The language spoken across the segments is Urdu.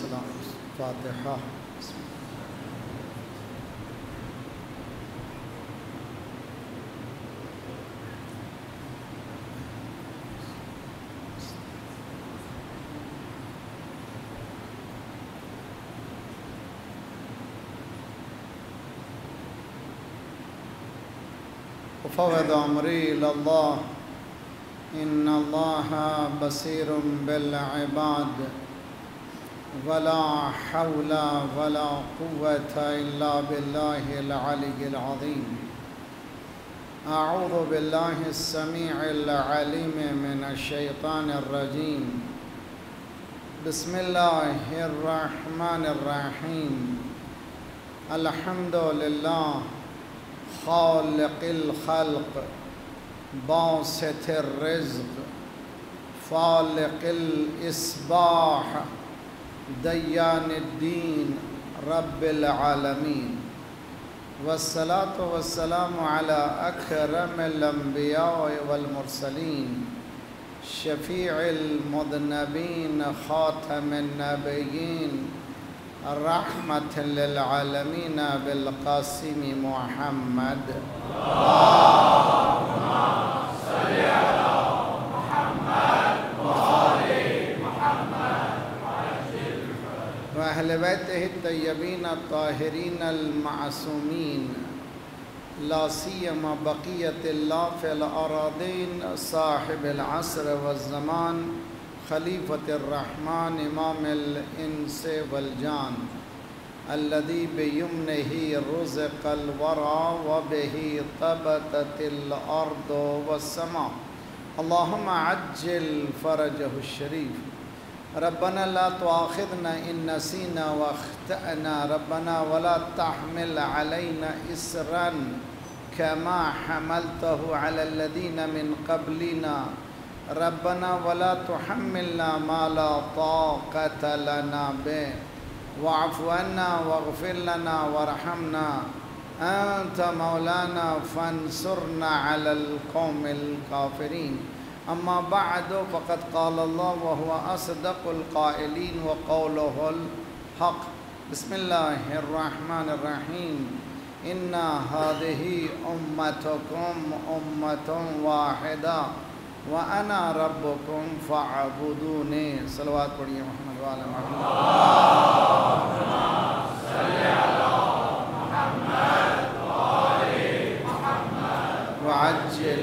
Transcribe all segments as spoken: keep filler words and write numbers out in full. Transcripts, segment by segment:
والسلام فاتحہ. وفوض أمري إلى الله إن الله بصير بالعباد ولا حول ولا قوة إلا بالله العلي العظيم. أعوذ بالله السميع العليم من الشيطان الرجيم. بسم الله الرحمن الرحيم. الحمد لله خالق الخلق باسط الرزق فالق الإصباح ديان الدين رب العالمين. والصلاة والسلام على أكرم الأنبياء والمرسلين شفيع المذنبين خاتم النبيين رحمة للعالمين بالقاسم محمد. اللهم صل على محمد وآل محمد وأهل بيته الطيبين الطاهرين المعصومين لا سيما بقية الله في الأراضين صاحب العصر والزمان خلیفۃ الرحمن امام الانس والجان الذي بيمنه رزق الورى وبه طبقت الارض والسماء. اللهم عجل فرجه الشريف. ربنا لا تؤاخذنا ان نسينا واخطأنا ربنا ولا تحمل علينا إصرا كما حملته على الذين من قبلنا ربنا ولا تحملنا ما لا طاقة لنا به واعف عنا واغفر لنا وارحمنا أنت مولانا فانصرنا على القوم الكافرين. أما بعد فقد قال الله وهو أصدق القائلين وقوله الحق. بسم الله الرحمن الرحيم. إن هذه أمتكم أمة واحدة وَأَنَا رَبُّكُمْ فَاعْبُدُونِ. صلوات پڑھیے محمد وعلی محمد. اللهم صل على محمد وآل محمد وعجل.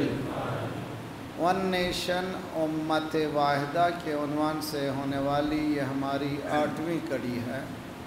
ون نیشن امت واحدہ کے عنوان سے ہونے والی یہ ہماری آٹھویں کڑی ہے.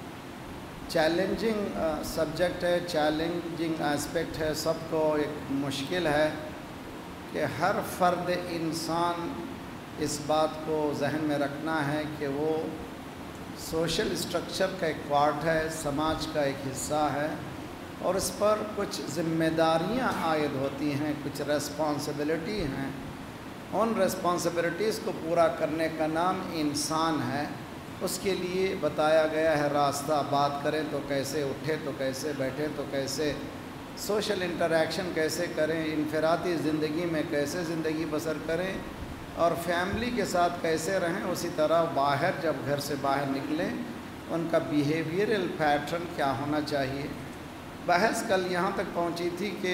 چیلنجنگ سبجیکٹ ہے، چیلنجنگ اسپیکٹ ہے، سب کو ایک مشکل ہے کہ ہر فرد انسان اس بات کو ذہن میں رکھنا ہے کہ وہ سوشل اسٹرکچر کا ایک پارٹ ہے، سماج کا ایک حصہ ہے اور اس پر کچھ ذمہ داریاں عائد ہوتی ہیں، کچھ ریسپانسبلٹی ہیں. ان ریسپانسبلٹیز کو پورا کرنے کا نام انسان ہے. اس کے لیے بتایا گیا ہے راستہ. بات کریں تو کیسے اٹھے، تو کیسے بیٹھے، تو کیسے سوشل انٹریکشن کیسے کریں، انفرادی زندگی میں کیسے زندگی بسر کریں اور فیملی کے ساتھ کیسے رہیں. اسی طرح باہر جب گھر سے باہر نکلیں ان کا بیہیویئرل پیٹرن کیا ہونا چاہیے. بحث کل یہاں تک پہنچی تھی کہ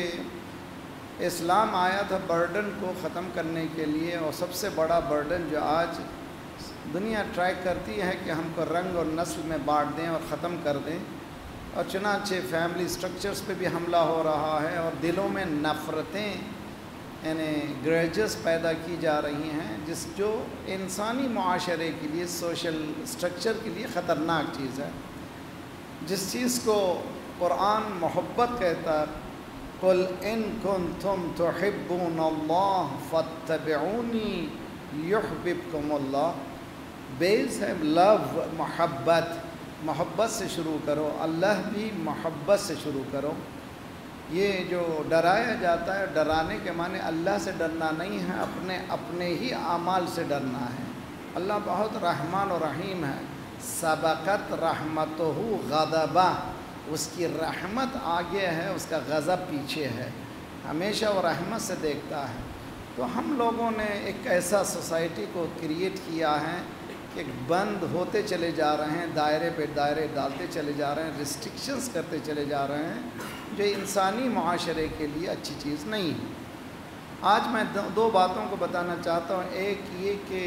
اسلام آیا تھا برڈن کو ختم کرنے کے لیے، اور سب سے بڑا برڈن جو آج دنیا ٹرائی کرتی ہے کہ ہم کو رنگ اور نسل میں بانٹ دیں اور ختم کر دیں، اور چنانچہ فیملی سٹرکچرز پہ بھی حملہ ہو رہا ہے اور دلوں میں نفرتیں یعنی گریجز پیدا کی جا رہی ہیں، جس جو انسانی معاشرے کے لیے، سوشل سٹرکچر کے لیے خطرناک چیز ہے. جس چیز کو قرآن محبت کہتا ہے، قُلْ إِن كُنْتُمْ تُحِبُّونَ اللَّهَ فَاتَّبِعُونِي يُحْبِبْكُمُ اللَّهُ. بیس ہے لو، محبت. محبت سے شروع کرو، اللہ بھی محبت سے شروع کرو. یہ جو ڈرایا جاتا ہے، ڈرانے کے معنی اللہ سے ڈرنا نہیں ہے، اپنے اپنے ہی اعمال سے ڈرنا ہے. اللہ بہت رحمان و رحیم ہے. سبقت رحمتہ غضبہ، اس کی رحمت آگے ہے، اس کا غضب پیچھے ہے. ہمیشہ وہ رحمت سے دیکھتا ہے. تو ہم لوگوں نے ایک ایسا سوسائٹی کو کریٹ کیا ہے کہ بند ہوتے چلے جا رہے ہیں، دائرے پہ دائرے ڈالتے چلے جا رہے ہیں، ریسٹرکشنز کرتے چلے جا رہے ہیں، جو انسانی معاشرے کے لیے اچھی چیز نہیں ہے۔ آج میں دو باتوں کو بتانا چاہتا ہوں۔ ایک یہ کہ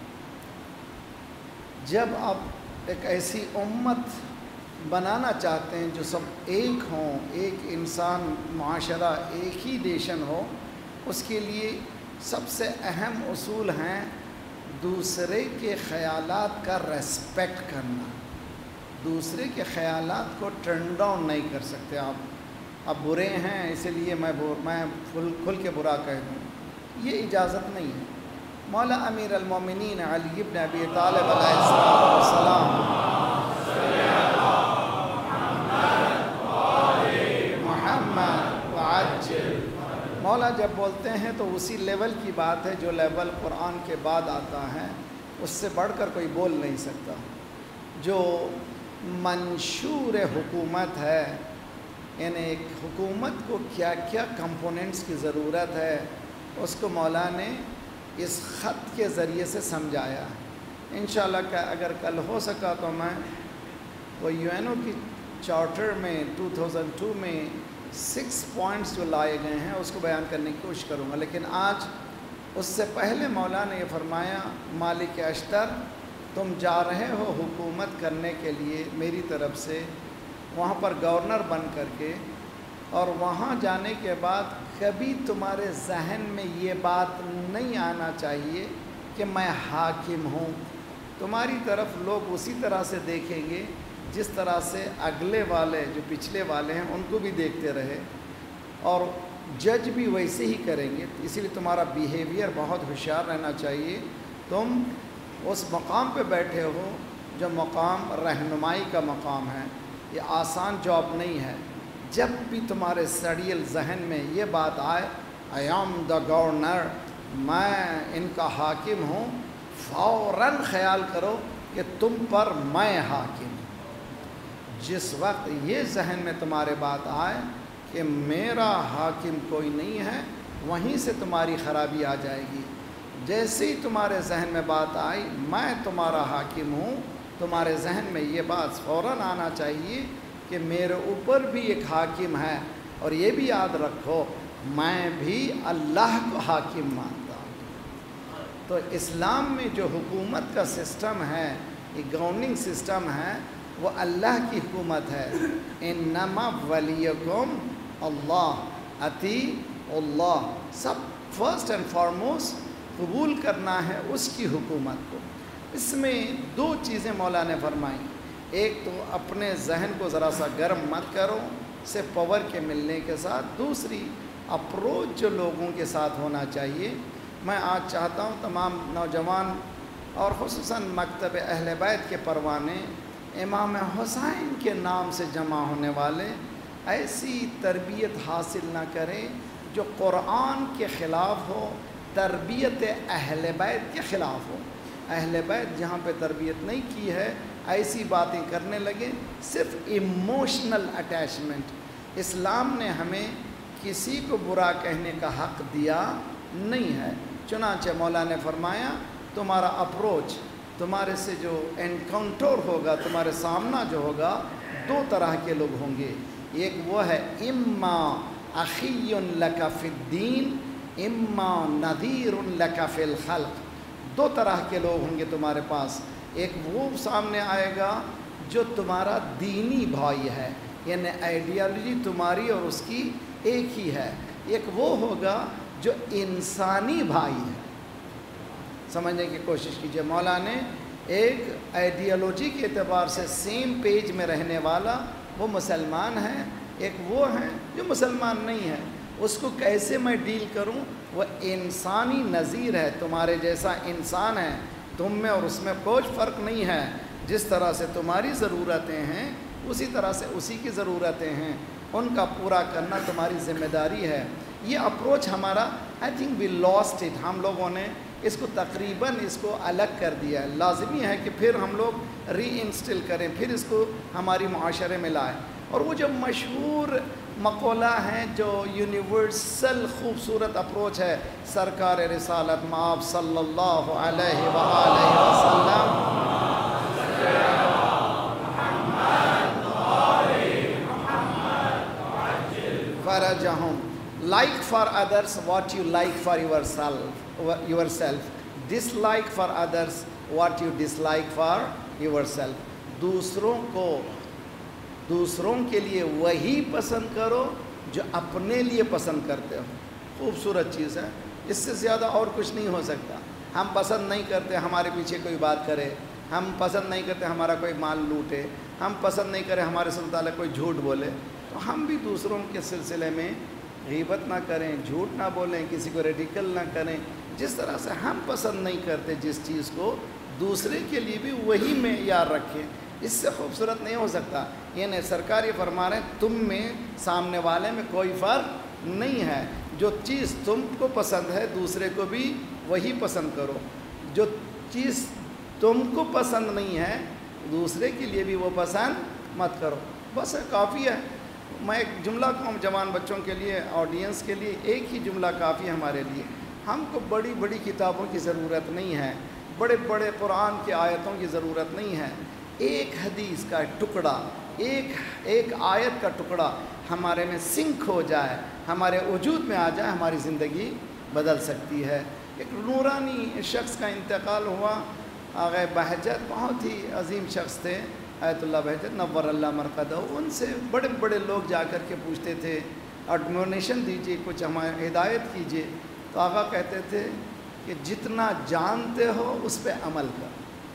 جب آپ ایک ایسی امت بنانا چاہتے ہیں جو سب ایک ہوں، ایک انسان معاشرہ، ایک ہی نیشن ہو، اس کے لیے سب سے اہم اصول ہیں دوسرے کے خیالات کا ریسپیکٹ کرنا۔ دوسرے کے خیالات کو ٹرن ڈاؤن نہیں کر سکتے آپ۔ اب برے ہیں اسی لیے میں میں کھل کے برا کہہ دوں، یہ اجازت نہیں ہے۔ مولا امیر المومنین علی بن ابی طالب علیہ السلام محمد وعجل، مولا جب بولتے ہیں تو اسی لیول کی بات ہے جو لیول قرآن کے بعد آتا ہے، اس سے بڑھ کر کوئی بول نہیں سکتا۔ جو منشور حکومت ہے، یعنی ایک حکومت کو کیا کیا کمپوننٹس کی ضرورت ہے، اس کو مولا نے اس خط کے ذریعے سے سمجھایا۔ انشاءاللہ کہ اگر کل ہو سکا تو میں وہ یو این او کی چارٹر میں دو ہزار دو میں سکس پوائنٹس جو لائے گئے ہیں اس کو بیان کرنے کی کوشش کروں گا، لیکن آج اس سے پہلے مولا نے یہ فرمایا، مالک اشتر تم جا رہے ہو حکومت کرنے کے لیے میری طرف سے وہاں پر گورنر بن کر کے، اور وہاں جانے کے بعد کبھی تمہارے ذہن میں یہ بات نہیں آنا چاہیے کہ میں حاکم ہوں۔ تمہاری طرف لوگ اسی طرح سے دیکھیں گے جس طرح سے اگلے والے جو پچھلے والے ہیں ان کو بھی دیکھتے رہے، اور جج بھی ویسے ہی کریں گے۔ اسی لیے تمہارا بیہیویئر بہت ہوشیار رہنا چاہیے۔ تم اس مقام پہ بیٹھے ہو جو مقام رہنمائی کا مقام ہے، یہ آسان جاب نہیں ہے۔ جب بھی تمہارے سڑیل ذہن میں یہ بات آئے آئی ایم دا گورنر، میں ان کا حاکم ہوں، فوراً خیال کرو کہ تم پر میں حاکم ہوں۔ جس وقت یہ ذہن میں تمہارے بات آئے کہ میرا حاکم کوئی نہیں ہے، وہیں سے تمہاری خرابی آ جائے گی۔ جیسے ہی تمہارے ذہن میں بات آئی میں تمہارا حاکم ہوں، تمہارے ذہن میں یہ بات فوراً آنا چاہیے کہ میرے اوپر بھی ایک حاکم ہے، اور یہ بھی یاد رکھو میں بھی اللہ کو حاکم مانتا ہوں۔ تو اسلام میں جو حکومت کا سسٹم ہے، یہ گورننگ سسٹم ہے، وہ اللہ کی حکومت ہے۔ انما ولیکم اللہ، اطیعوا اللہ، سب فرسٹ اینڈ فارموسٹ قبول کرنا ہے اس کی حکومت کو۔ اس میں دو چیزیں مولا نے فرمائیں، ایک تو اپنے ذہن کو ذرا سا گرم مت کرو سے پاور کے ملنے کے ساتھ، دوسری اپروچ جو لوگوں کے ساتھ ہونا چاہیے۔ میں آج چاہتا ہوں تمام نوجوان اور خصوصاً مکتب اہل بیت کے پروانے، امام حسین کے نام سے جمع ہونے والے ایسی تربیت حاصل نہ کریں جو قرآن کے خلاف ہو، تربیت اہل بیت کے خلاف ہو۔ اہل بیت جہاں پہ تربیت نہیں کی ہے ایسی باتیں کرنے لگے، صرف ایموشنل اٹیچمنٹ۔ اسلام نے ہمیں کسی کو برا کہنے کا حق دیا نہیں ہے، چنانچہ مولا نے فرمایا تمہارا اپروچ، تمہارے سے جو انکاؤنٹر ہوگا، تمہارے سامنا جو ہوگا، دو طرح کے لوگ ہوں گے۔ ایک وہ ہے اما اخی لک فی الدین اما نذیر لک فی الخلق، دو طرح کے لوگ ہوں گے تمہارے پاس۔ ایک وہ سامنے آئے گا جو تمہارا دینی بھائی ہے، یعنی آئیڈیالوجی تمہاری اور اس کی ایک ہی ہے۔ ایک وہ ہوگا جو انسانی بھائی ہے۔ سمجھنے کی کوشش کیجئے، مولا نے ایک آئیڈیالوجی کے اعتبار سے سیم پیج میں رہنے والا وہ مسلمان ہے، ایک وہ ہیں جو مسلمان نہیں ہے۔ اس کو کیسے میں ڈیل کروں؟ وہ انسانی نظیر ہے، تمہارے جیسا انسان ہے، تم میں اور اس میں کوئی فرق نہیں ہے۔ جس طرح سے تمہاری ضرورتیں ہیں اسی طرح سے اسی کی ضرورتیں ہیں، ان کا پورا کرنا تمہاری ذمہ داری ہے۔ یہ اپروچ ہمارا I think we lost it, ہم لوگوں نے اس کو تقریباً اس کو الگ کر دیا ہے۔ لازمی ہے کہ پھر ہم لوگ ری انسٹل کریں، پھر اس کو ہماری معاشرے میں لائیں۔ اور وہ جو مشہور مقولہ ہیں جو یونیورسل خوبصورت اپروچ ہے سرکار رسالت مآب صلی اللہ علیہ وآلہ وسلم فرجہم. Like for others what you like for yourself, yourself. Dislike for others what you dislike for yourself. دوسروں کو دوسروں کے لیے وہی پسند کرو جو اپنے لیے پسند کرتے ہو. خوبصورت چیز ہے, اس سے زیادہ اور کچھ نہیں ہو سکتا. ہم پسند نہیں کرتے ہمارے پیچھے کوئی بات کرے, ہم پسند نہیں کرتے ہمارا کوئی مال لوٹے, ہم پسند نہیں کرے ہمارے سے متعلق کوئی جھوٹ بولے. تو ہم بھی دوسروں کے سلسلے میں غیبت نہ کریں, جھوٹ نہ بولیں, کسی کو ریڈیکل نہ کریں. جس طرح سے ہم پسند نہیں کرتے جس چیز کو, دوسرے کے لیے بھی وہی معیار رکھیں. اس سے خوبصورت نہیں ہو سکتا. یعنی سرکار یہ فرما رہے ہیں تم میں سامنے والے میں کوئی فرق نہیں ہے. جو چیز تم کو پسند ہے دوسرے کو بھی وہی پسند کرو. جو چیز تم کو پسند نہیں ہے دوسرے کے لیے بھی وہ پسند مت کرو. بس کافی ہے. میں ایک جملہ کہوں جوان بچوں کے لیے, آڈینس کے لیے, ایک ہی جملہ کافی ہے ہمارے لیے. ہم کو بڑی بڑی کتابوں کی ضرورت نہیں ہے, بڑے بڑے قرآن کی آیتوں کی ضرورت نہیں ہے. ایک حدیث کا ٹکڑا, ایک ایک آیت کا ٹکڑا ہمارے میں سنک ہو جائے, ہمارے وجود میں آ جائے, ہماری زندگی بدل سکتی ہے. ایک نورانی شخص کا انتقال ہوا, آغا بہجت بہت ہی عظیم شخص تھے, آیت اللہ بہجت نور اللہ مرقدہ. ان سے بڑے بڑے لوگ جا کر کے پوچھتے تھے ایڈمونیشن دیجیے, کچھ ہماری ہدایت کیجیے. تو آقا کہتے تھے کہ جتنا جانتے ہو اس پہ عمل کر.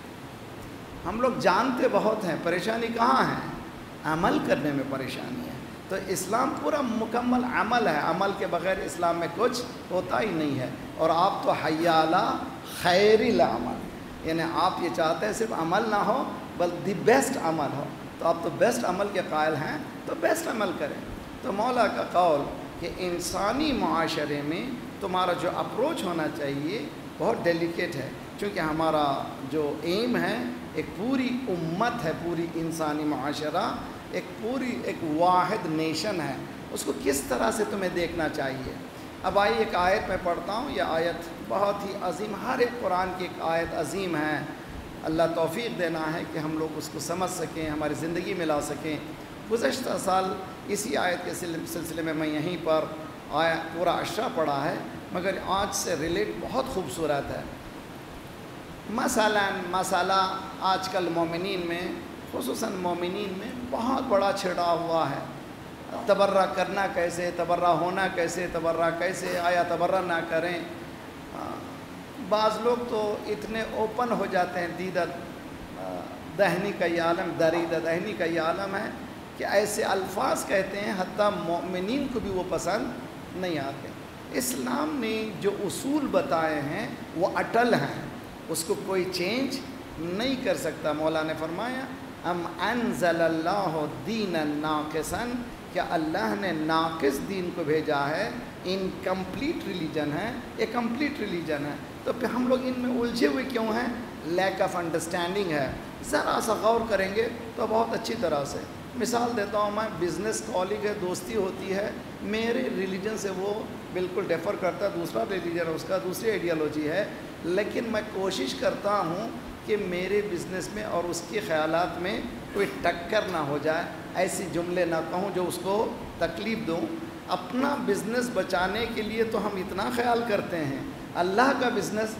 ہم لوگ جانتے بہت ہیں, پریشانی کہاں ہے؟ عمل کرنے میں پریشانی ہے. تو اسلام پورا مکمل عمل ہے, عمل کے بغیر اسلام میں کچھ ہوتا ہی نہیں ہے. اور آپ تو حی علی خیر العمل, یعنی آپ یہ چاہتے ہیں صرف عمل نہ ہو بل دی بیسٹ عمل ہو. تو آپ تو بیسٹ عمل کے قائل ہیں, تو بیسٹ عمل کریں. تو مولا کا قول کہ انسانی معاشرے میں تمہارا جو اپروچ ہونا چاہیے بہت ڈیلیکیٹ ہے, چونکہ ہمارا جو ایم ہے ایک پوری امت ہے, پوری انسانی معاشرہ ایک پوری ایک واحد نیشن ہے. اس کو کس طرح سے تمہیں دیکھنا چاہیے. اب آئیے ایک آیت میں پڑھتا ہوں, یہ آیت بہت ہی عظیم, ہر ایک قرآن کی ایک آیت عظیم ہے. اللہ توفیق دینا ہے کہ ہم لوگ اس کو سمجھ سکیں, ہماری زندگی میں لا سکیں. گزشتہ سال اسی آیت کے سلسلے میں میں یہیں پر آیا پورا عشرہ پڑھا ہے, مگر آج سے ریلیٹ بہت خوبصورت ہے. مثلا مسئلہ آج کل مومنین میں, خصوصاً مومنین میں بہت بڑا چھڑا ہوا ہے. تبرہ کرنا کیسے, تبرہ ہونا کیسے, تبرہ کیسے, آیا تبرہ نہ کریں. بعض لوگ تو اتنے اوپن ہو جاتے ہیں, دیدہ دہنی کا یہ عالم, دریدہ دہنی کا یہ عالم ہے کہ ایسے الفاظ کہتے ہیں حتیٰ مومنین کو بھی وہ پسند نہیں آتے. اسلام نے جو اصول بتائے ہیں وہ اٹل ہیں, اس کو کوئی چینج نہیں کر سکتا. مولا نے فرمایا ام انزل اللہ دینا ناقصا, کیا اللہ نے ناقص دین کو بھیجا ہے؟ انکمپلیٹ ریلیجن ہے, یہ کمپلیٹ ریلیجن ہے. تو پھر ہم لوگ ان میں الجھے ہوئے کیوں ہیں؟ لیک آف انڈرسٹینڈنگ ہے. ذرا سا غور کریں گے تو بہت اچھی طرح سے. مثال دیتا ہوں, میں بزنس کالگ ہے, دوستی ہوتی ہے, میرے ریلیجن سے وہ بالکل ڈیفر کرتا ہے, دوسرا ریلیجن ہے اس کا, دوسری آئیڈیالوجی ہے, لیکن میں کوشش کرتا ہوں کہ میرے بزنس میں اور اس کے خیالات میں کوئی ٹکر نہ ہو جائے, ایسی جملے نہ کہوں جو اس کو تکلیف دوں. اپنا بزنس بچانے کے لیے تو ہم اتنا خیال کرتے ہیں, اللہ کا بزنس,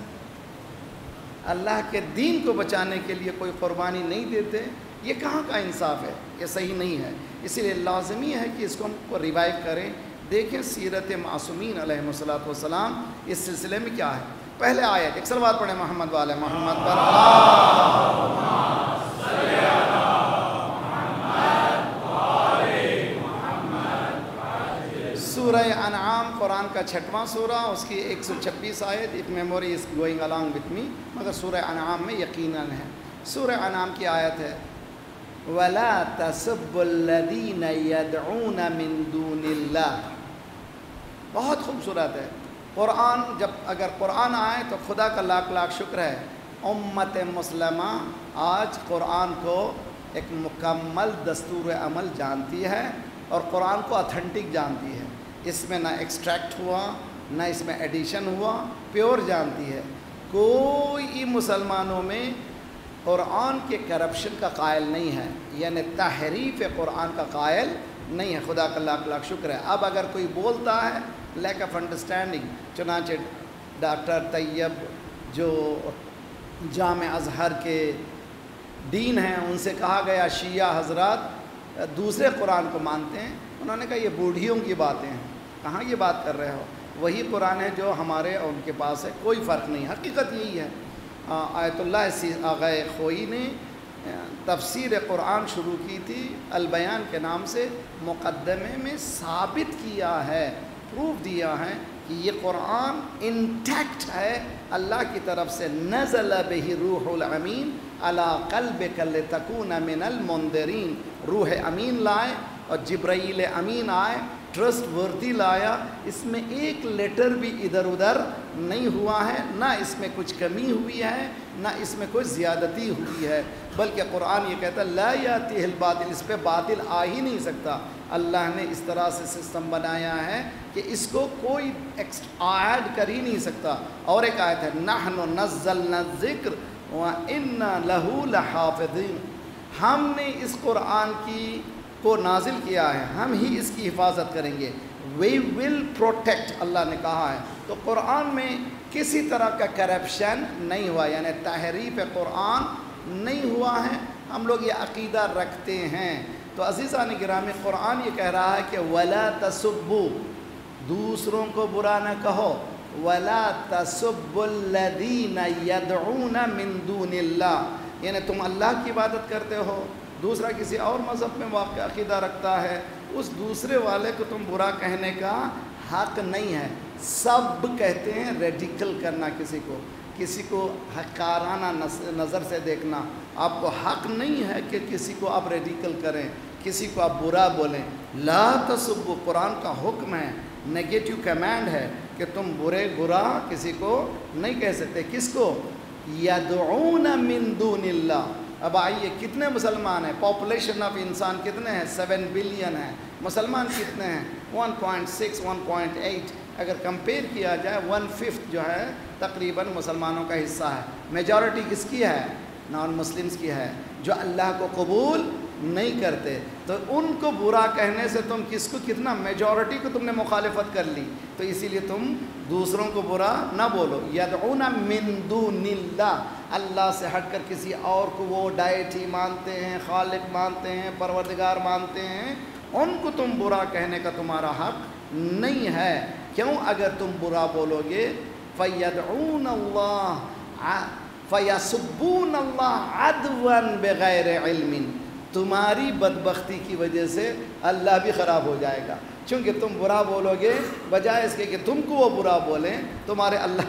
اللہ کے دین کو بچانے کے لیے کوئی قربانی نہیں دیتے. یہ کہاں کا انصاف ہے؟ یہ صحیح نہیں ہے. اسی لیے لازمی ہے کہ اس کو ہم کو ریوائیو کریں. دیکھیں سیرت معصومین علیہ الصلوۃ والسلام اس سلسلے میں کیا ہے. پہلے آیت, ایک صلوات پڑھیں محمد والے محمد پر. سورہ انعام قرآن کا چھٹواں سورہ, اس کی ایک سو چھبیس آیت. If memory is going along with me, مگر سورہ انعام میں یقیناً ہے. سورہ انعام کی آیت ہے وَلَا تَسُبُّوا الَّذِينَ يَدْعُونَ مِن دُونِ اللَّهِ. بہت خوبصورت ہے. قرآن جب اگر قرآن آئے تو خدا کا لاکھ لاکھ شکر ہے, امت مسلمہ آج قرآن کو ایک مکمل دستور عمل جانتی ہے اور قرآن کو اتھینٹک جانتی ہے، اس میں نہ ایکسٹریکٹ ہوا نہ اس میں ایڈیشن ہوا، پیور جانتی ہے۔ کوئی مسلمانوں میں قرآن کے کرپشن کا قائل نہیں ہے، یعنی تحریف قرآن کا قائل نہیں ہے، خدا کا لاکھ لاکھ شکر ہے۔ اب اگر کوئی بولتا ہے لیک آف انڈرسٹینڈنگ، چنانچہ ڈاکٹر طیب جو جامع ازہر کے دین ہیں ان سے کہا گیا شیعہ حضرات دوسرے قرآن کو مانتے ہیں، انہوں نے کہا یہ بوڑھیوں کی باتیں ہیں، کہاں یہ بات کر رہے ہو، وہی قرآن ہے جو ہمارے اور ان کے پاس ہے، کوئی فرق نہیں، حقیقت یہی ہے۔ آیت اللہ آغا خوئی نے تفسیر قرآن شروع کی تھی البیان کے نام سے، مقدمے میں ثابت کیا ہے، پروف دیا ہے کہ یہ قرآن انٹیکٹ ہے، اللہ کی طرف سے نزل بہ روح الامین علی قلبک لتکون من المنذرین، روح امین لائے اور جبرائیل امین آئے، ٹرسٹ ورتھی لایا، اس میں ایک لیٹر بھی ادھر ادھر نہیں ہوا ہے، نہ اس میں کچھ کمی ہوئی ہے نہ اس میں کوئی زیادتی ہوئی ہے، بلکہ قرآن یہ کہتا ہے لا یاتیہ الباطل، اس پہ باطل آ ہی نہیں سکتا۔ اللہ نے اس طرح سے سسٹم بنایا ہے کہ اس کو کوئی ایڈ کر ہی نہیں سکتا۔ اور ایک آیت ہے نحن نزلنا الذکر وَإِنَّا لَهُ لَحَافِظِينَ، ہم نے اس قرآن کی کو نازل کیا ہے، ہم ہی اس کی حفاظت کریں گے، we will protect، اللہ نے کہا ہے۔ تو قرآن میں کسی طرح کا کرپشن نہیں ہوا، یعنی تحریف قرآن نہیں ہوا ہے، ہم لوگ یہ عقیدہ رکھتے ہیں۔ تو عزیزان گرامی، قرآن یہ کہہ رہا ہے کہ وَلَا تَسُبُّوا، دوسروں کو برا نہ کہو، وَلَا تَسُبُّوا الَّذِينَ يَدْعُونَ مِن دُونِ اللَّهِ، یعنی تم اللہ کی عبادت کرتے ہو، دوسرا کسی اور مذہب میں واقع عقیدہ رکھتا ہے، اس دوسرے والے کو تم برا کہنے کا حق نہیں ہے۔ سب کہتے ہیں ریڈیکل کرنا، کسی کو کسی کو حقارانہ نظر سے دیکھنا، آپ کو حق نہیں ہے کہ کسی کو آپ ریڈیکل کریں، کسی کو آپ برا بولیں۔ لا تسبوا، قرآن کا حکم ہے، نیگیٹو کمانڈ ہے کہ تم برے برا کسی کو نہیں کہہ سکتے۔ کس کو؟ یدعون من دون اللہ۔ اب آئیے کتنے مسلمان ہیں، پاپولیشن آف انسان کتنے ہیں؟ سیون بلین ہیں، مسلمان کتنے ہیں؟ One point six one point eight, اگر کمپیئر کیا جائے ون ففتھ جو ہے تقریباً مسلمانوں کا حصہ ہے۔ میجورٹی کس کی ہے؟ نان مسلمس کی ہے، جو اللہ کو قبول نہیں کرتے۔ تو ان کو برا کہنے سے تم کس کو، کتنا میجورٹی کو تم نے مخالفت کر لی، تو اسی لیے تم دوسروں کو برا نہ بولو۔ یدعون من دون اللہ، اللہ سے ہٹ کر کسی اور کو وہ ڈائٹی مانتے ہیں، خالق مانتے ہیں، پروردگار مانتے ہیں، ان کو تم برا کہنے کا تمہارا حق نہیں ہے۔ کیوں؟ اگر تم برا بولو گے فَيَدْعُونَ اللَّهَ فَيَسُبُّونَ اللَّهَ عَدْوًا بِغَيْرِ عِلْمٍ، تمہاری بدبختی کی وجہ سے اللہ بھی خراب ہو جائے گا، چونکہ تم برا بولو گے، بجائے اس کے کہ تم کو وہ برا بولیں، تمہارے اللہ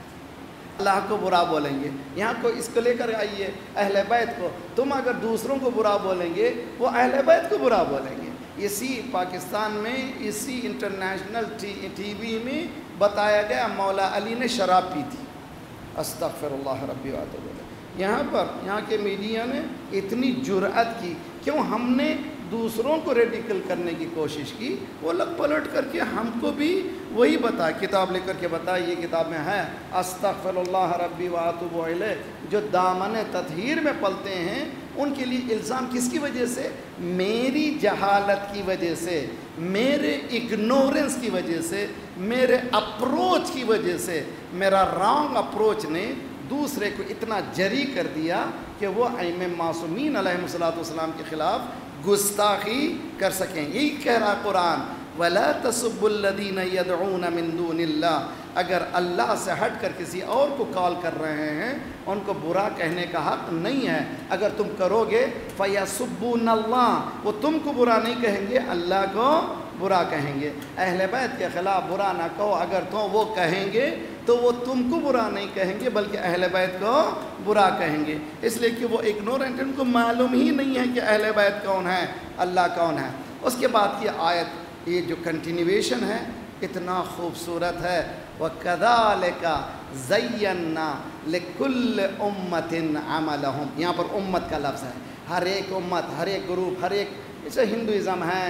اللہ کو برا بولیں گے۔ یہاں کو اس کو لے کر آئیے اہل بیت کو، تم اگر دوسروں کو برا بولیں گے وہ اہل بیت کو برا بولیں گے۔ اسی پاکستان میں اسی انٹرنیشنل ٹی وی میں بتایا گیا مولا علی نے شراب پی تھی، استغفر اللہ ربی واتوب الیہ۔ یہاں پر یہاں کے میڈیا نے اتنی جرأت کی، کیوں؟ ہم نے دوسروں کو ریڈیکل کرنے کی کوشش کی، وہ لگ پلٹ کر کے ہم کو بھی وہی بتا، کتاب لے کر کے بتا، یہ کتاب میں ہے استغفر اللہ ربی واتوب الیہ۔ جو دامن تطہیر میں پلتے ہیں ان کے لیے الزام کس کی وجہ سے؟ میری جہالت کی وجہ سے، میرے اگنورنس کی وجہ سے، میرے اپروچ کی وجہ سے، میرا رانگ اپروچ نے دوسرے کو اتنا جری کر دیا کہ وہ ائمہ معصومین علیہ الصلوۃ والسلام کے خلاف گستاخی کر سکیں۔ یہی کہہ رہا قرآن وَلَا تَسُبُّوا الَّذِينَ يَدْعُونَ مِن دُونِ اللَّهِ، اگر اللہ سے ہٹ کر کسی اور کو کال کر رہے ہیں ان کو برا کہنے کا حق نہیں ہے۔ اگر تم کرو گے فَيَسُبُّونَ اللَّهَ، وہ تم کو برا نہیں کہیں گے، اللہ کو برا کہیں گے۔ اہل بیت کے خلاف برا نہ کہو، اگر تو وہ کہیں گے تو وہ تم کو برا نہیں کہیں گے بلکہ اہل بیت کو برا کہیں گے، اس لیے کہ وہ اگنورنٹ، ان کو معلوم ہی نہیں ہے کہ اہل بیت کون ہے، اللہ کون ہے۔ اس کے بعد کی آیت، یہ جو کنٹینیویشن ہے اتنا خوبصورت ہے، وَكَذَلِكَ زَيَّنَّا لِكُلِّ أُمَّةٍ عَمَلَهُمْ، یہاں پر امت کا لفظ ہے، ہر ایک امت، ہر ایک گروپ، ہر ایک، جیسے ہندوازم ہیں،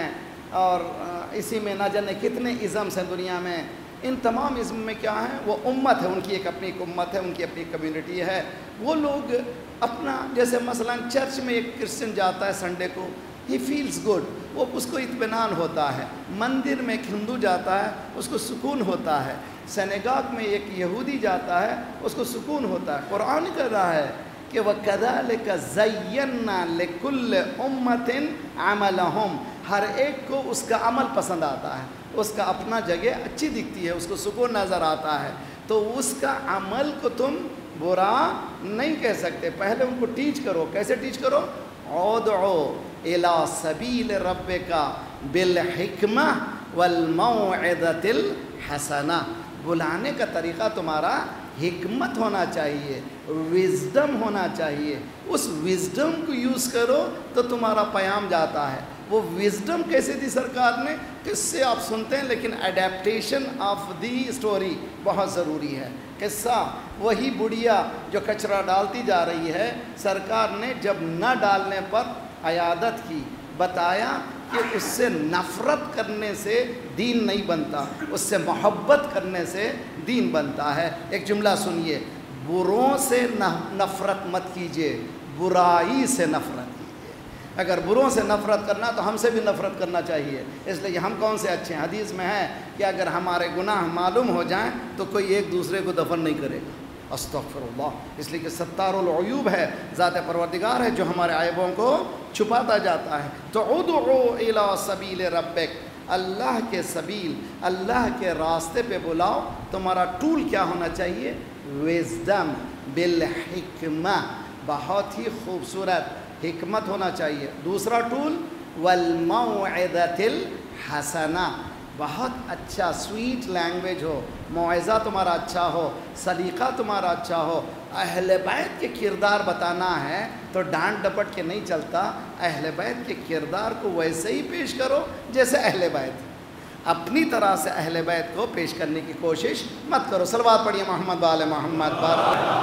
اور اسی میں نہ جانے کتنے ازمس ہیں دنیا میں. ان تمام ازم میں کیا ہے؟ وہ امت ہے، ان کی ایک اپنی ایک امت ہے، ان کی اپنی کمیونٹی ہے. وہ لوگ اپنا، جیسے مثلا چرچ میں ایک کرسچن جاتا ہے سنڈے کو، ہی فیلز گڈ، وہ اس کو اطمینان ہوتا ہے. مندر میں ایک ہندو جاتا ہے، اس کو سکون ہوتا ہے. سینگاگ میں ایک یہودی جاتا ہے، اس کو سکون ہوتا ہے. قرآن کہہ رہا ہے کہ وَكَذَلِكَ زَيَّنَّا لِكُلِّ أُمَّةٍ عَمَلَهُمْ، ہر ایک کو اس کا عمل پسند آتا ہے، اس کا اپنا جگہ اچھی دکھتی ہے، اس کو سکون نظر آتا ہے. تو اس کا عمل کو تم برا نہیں کہہ سکتے. پہلے ان کو ٹیچ کرو. کیسے ٹیچ کرو؟ اُدْعُوا إِلَىٰ سَبِيلِ رَبِّكَ بِالْحِكْمَةِ وَالْمَوْعِظَةِ الْحَسَنَةِ. بلانے کا طریقہ تمہارا حکمت ہونا چاہیے، وزڈم ہونا چاہیے. اس وزڈم کو یوز کرو تو تمہارا پیام جاتا ہے. وہ وزڈم کیسے دی سرکار نے؟ قصے آپ سنتے ہیں لیکن ایڈیپٹیشن آف دی اسٹوری بہت ضروری ہے. قصہ وہی بڑھیا جو کچرا ڈالتی جا رہی ہے، سرکار نے جب نہ ڈالنے پر عیادت کی، بتایا کہ اس سے نفرت کرنے سے دین نہیں بنتا، اس سے محبت کرنے سے دین بنتا ہے. ایک جملہ سنیے، بروں سے نفرت مت کیجیے، برائی سے نفرت کیجیے. اگر بروں سے نفرت کرنا تو ہم سے بھی نفرت کرنا چاہیے، اس لیے ہم کون سے اچھے ہیں. حدیث میں ہے کہ اگر ہمارے گناہ معلوم ہو جائیں تو کوئی ایک دوسرے کو دفن نہیں کرے گا. استغفر اللہ. اس لیے کہ ستار العیوب ہے، ذات پروردگار ہے جو ہمارے عیبوں کو چھپاتا جاتا ہے. تو ادعو الی سبیل ربک، اللہ کے سبیل، اللہ کے راستے پہ بلاؤ. تمہارا ٹول کیا ہونا چاہیے؟ وزڈم بالحکمہ، بہت ہی خوبصورت حکمت ہونا چاہیے. دوسرا ٹول والموعظۃ الحسنہ، بہت اچھا سویٹ لینگویج ہو، موعظہ تمہارا اچھا ہو، سلیقہ تمہارا اچھا ہو. اہل بیت کے کردار بتانا ہے تو ڈانٹ ڈپٹ کے نہیں چلتا. اہل بیت کے کردار کو ویسے ہی پیش کرو جیسے اہل بیت، اپنی طرح سے اہل بیت کو پیش کرنے کی کوشش مت کرو. صلوات پڑھیے محمد وآل محمد پر.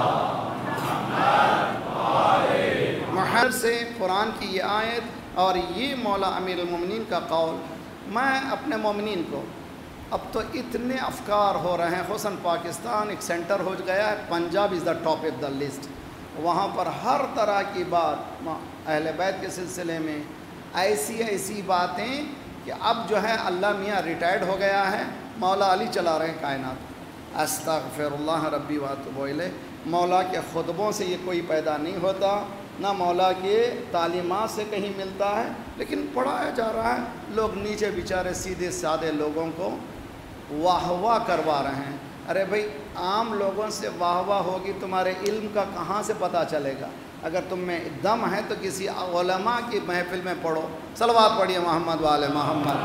محر سے قرآن کی یہ آیت اور یہ مولا امیر المومنین کا قول. میں اپنے مومنین کو، اب تو اتنے افکار ہو رہے ہیں، خصوصاً پاکستان ایک سینٹر ہو گیا ہے، Punjab is the top of the list. وہاں پر ہر طرح کی بات اہل بیت کے سلسلے میں، ایسی ایسی باتیں کہ اب جو ہے اللہ میاں ریٹائرڈ ہو گیا ہے، مولا علی چلا رہے ہیں کائنات. استغفر اللہ ربی واتوب الیہ. مولا کے خطبوں سے یہ کوئی پیدا نہیں ہوتا، نہ مولا کے تعلیمات سے کہیں ملتا ہے، لیکن پڑھایا جا رہا ہے. لوگ نیچے بیچارے سیدھے سادے لوگوں کو واہ واہ کروا رہے ہیں. ارے بھائی، عام لوگوں سے واہ واہ ہوگی، تمہارے علم کا کہاں سے پتہ چلے گا؟ اگر تم میں دم ہے تو کسی علماء کی محفل میں پڑھو. صلوات پڑھیے محمد والے محمد.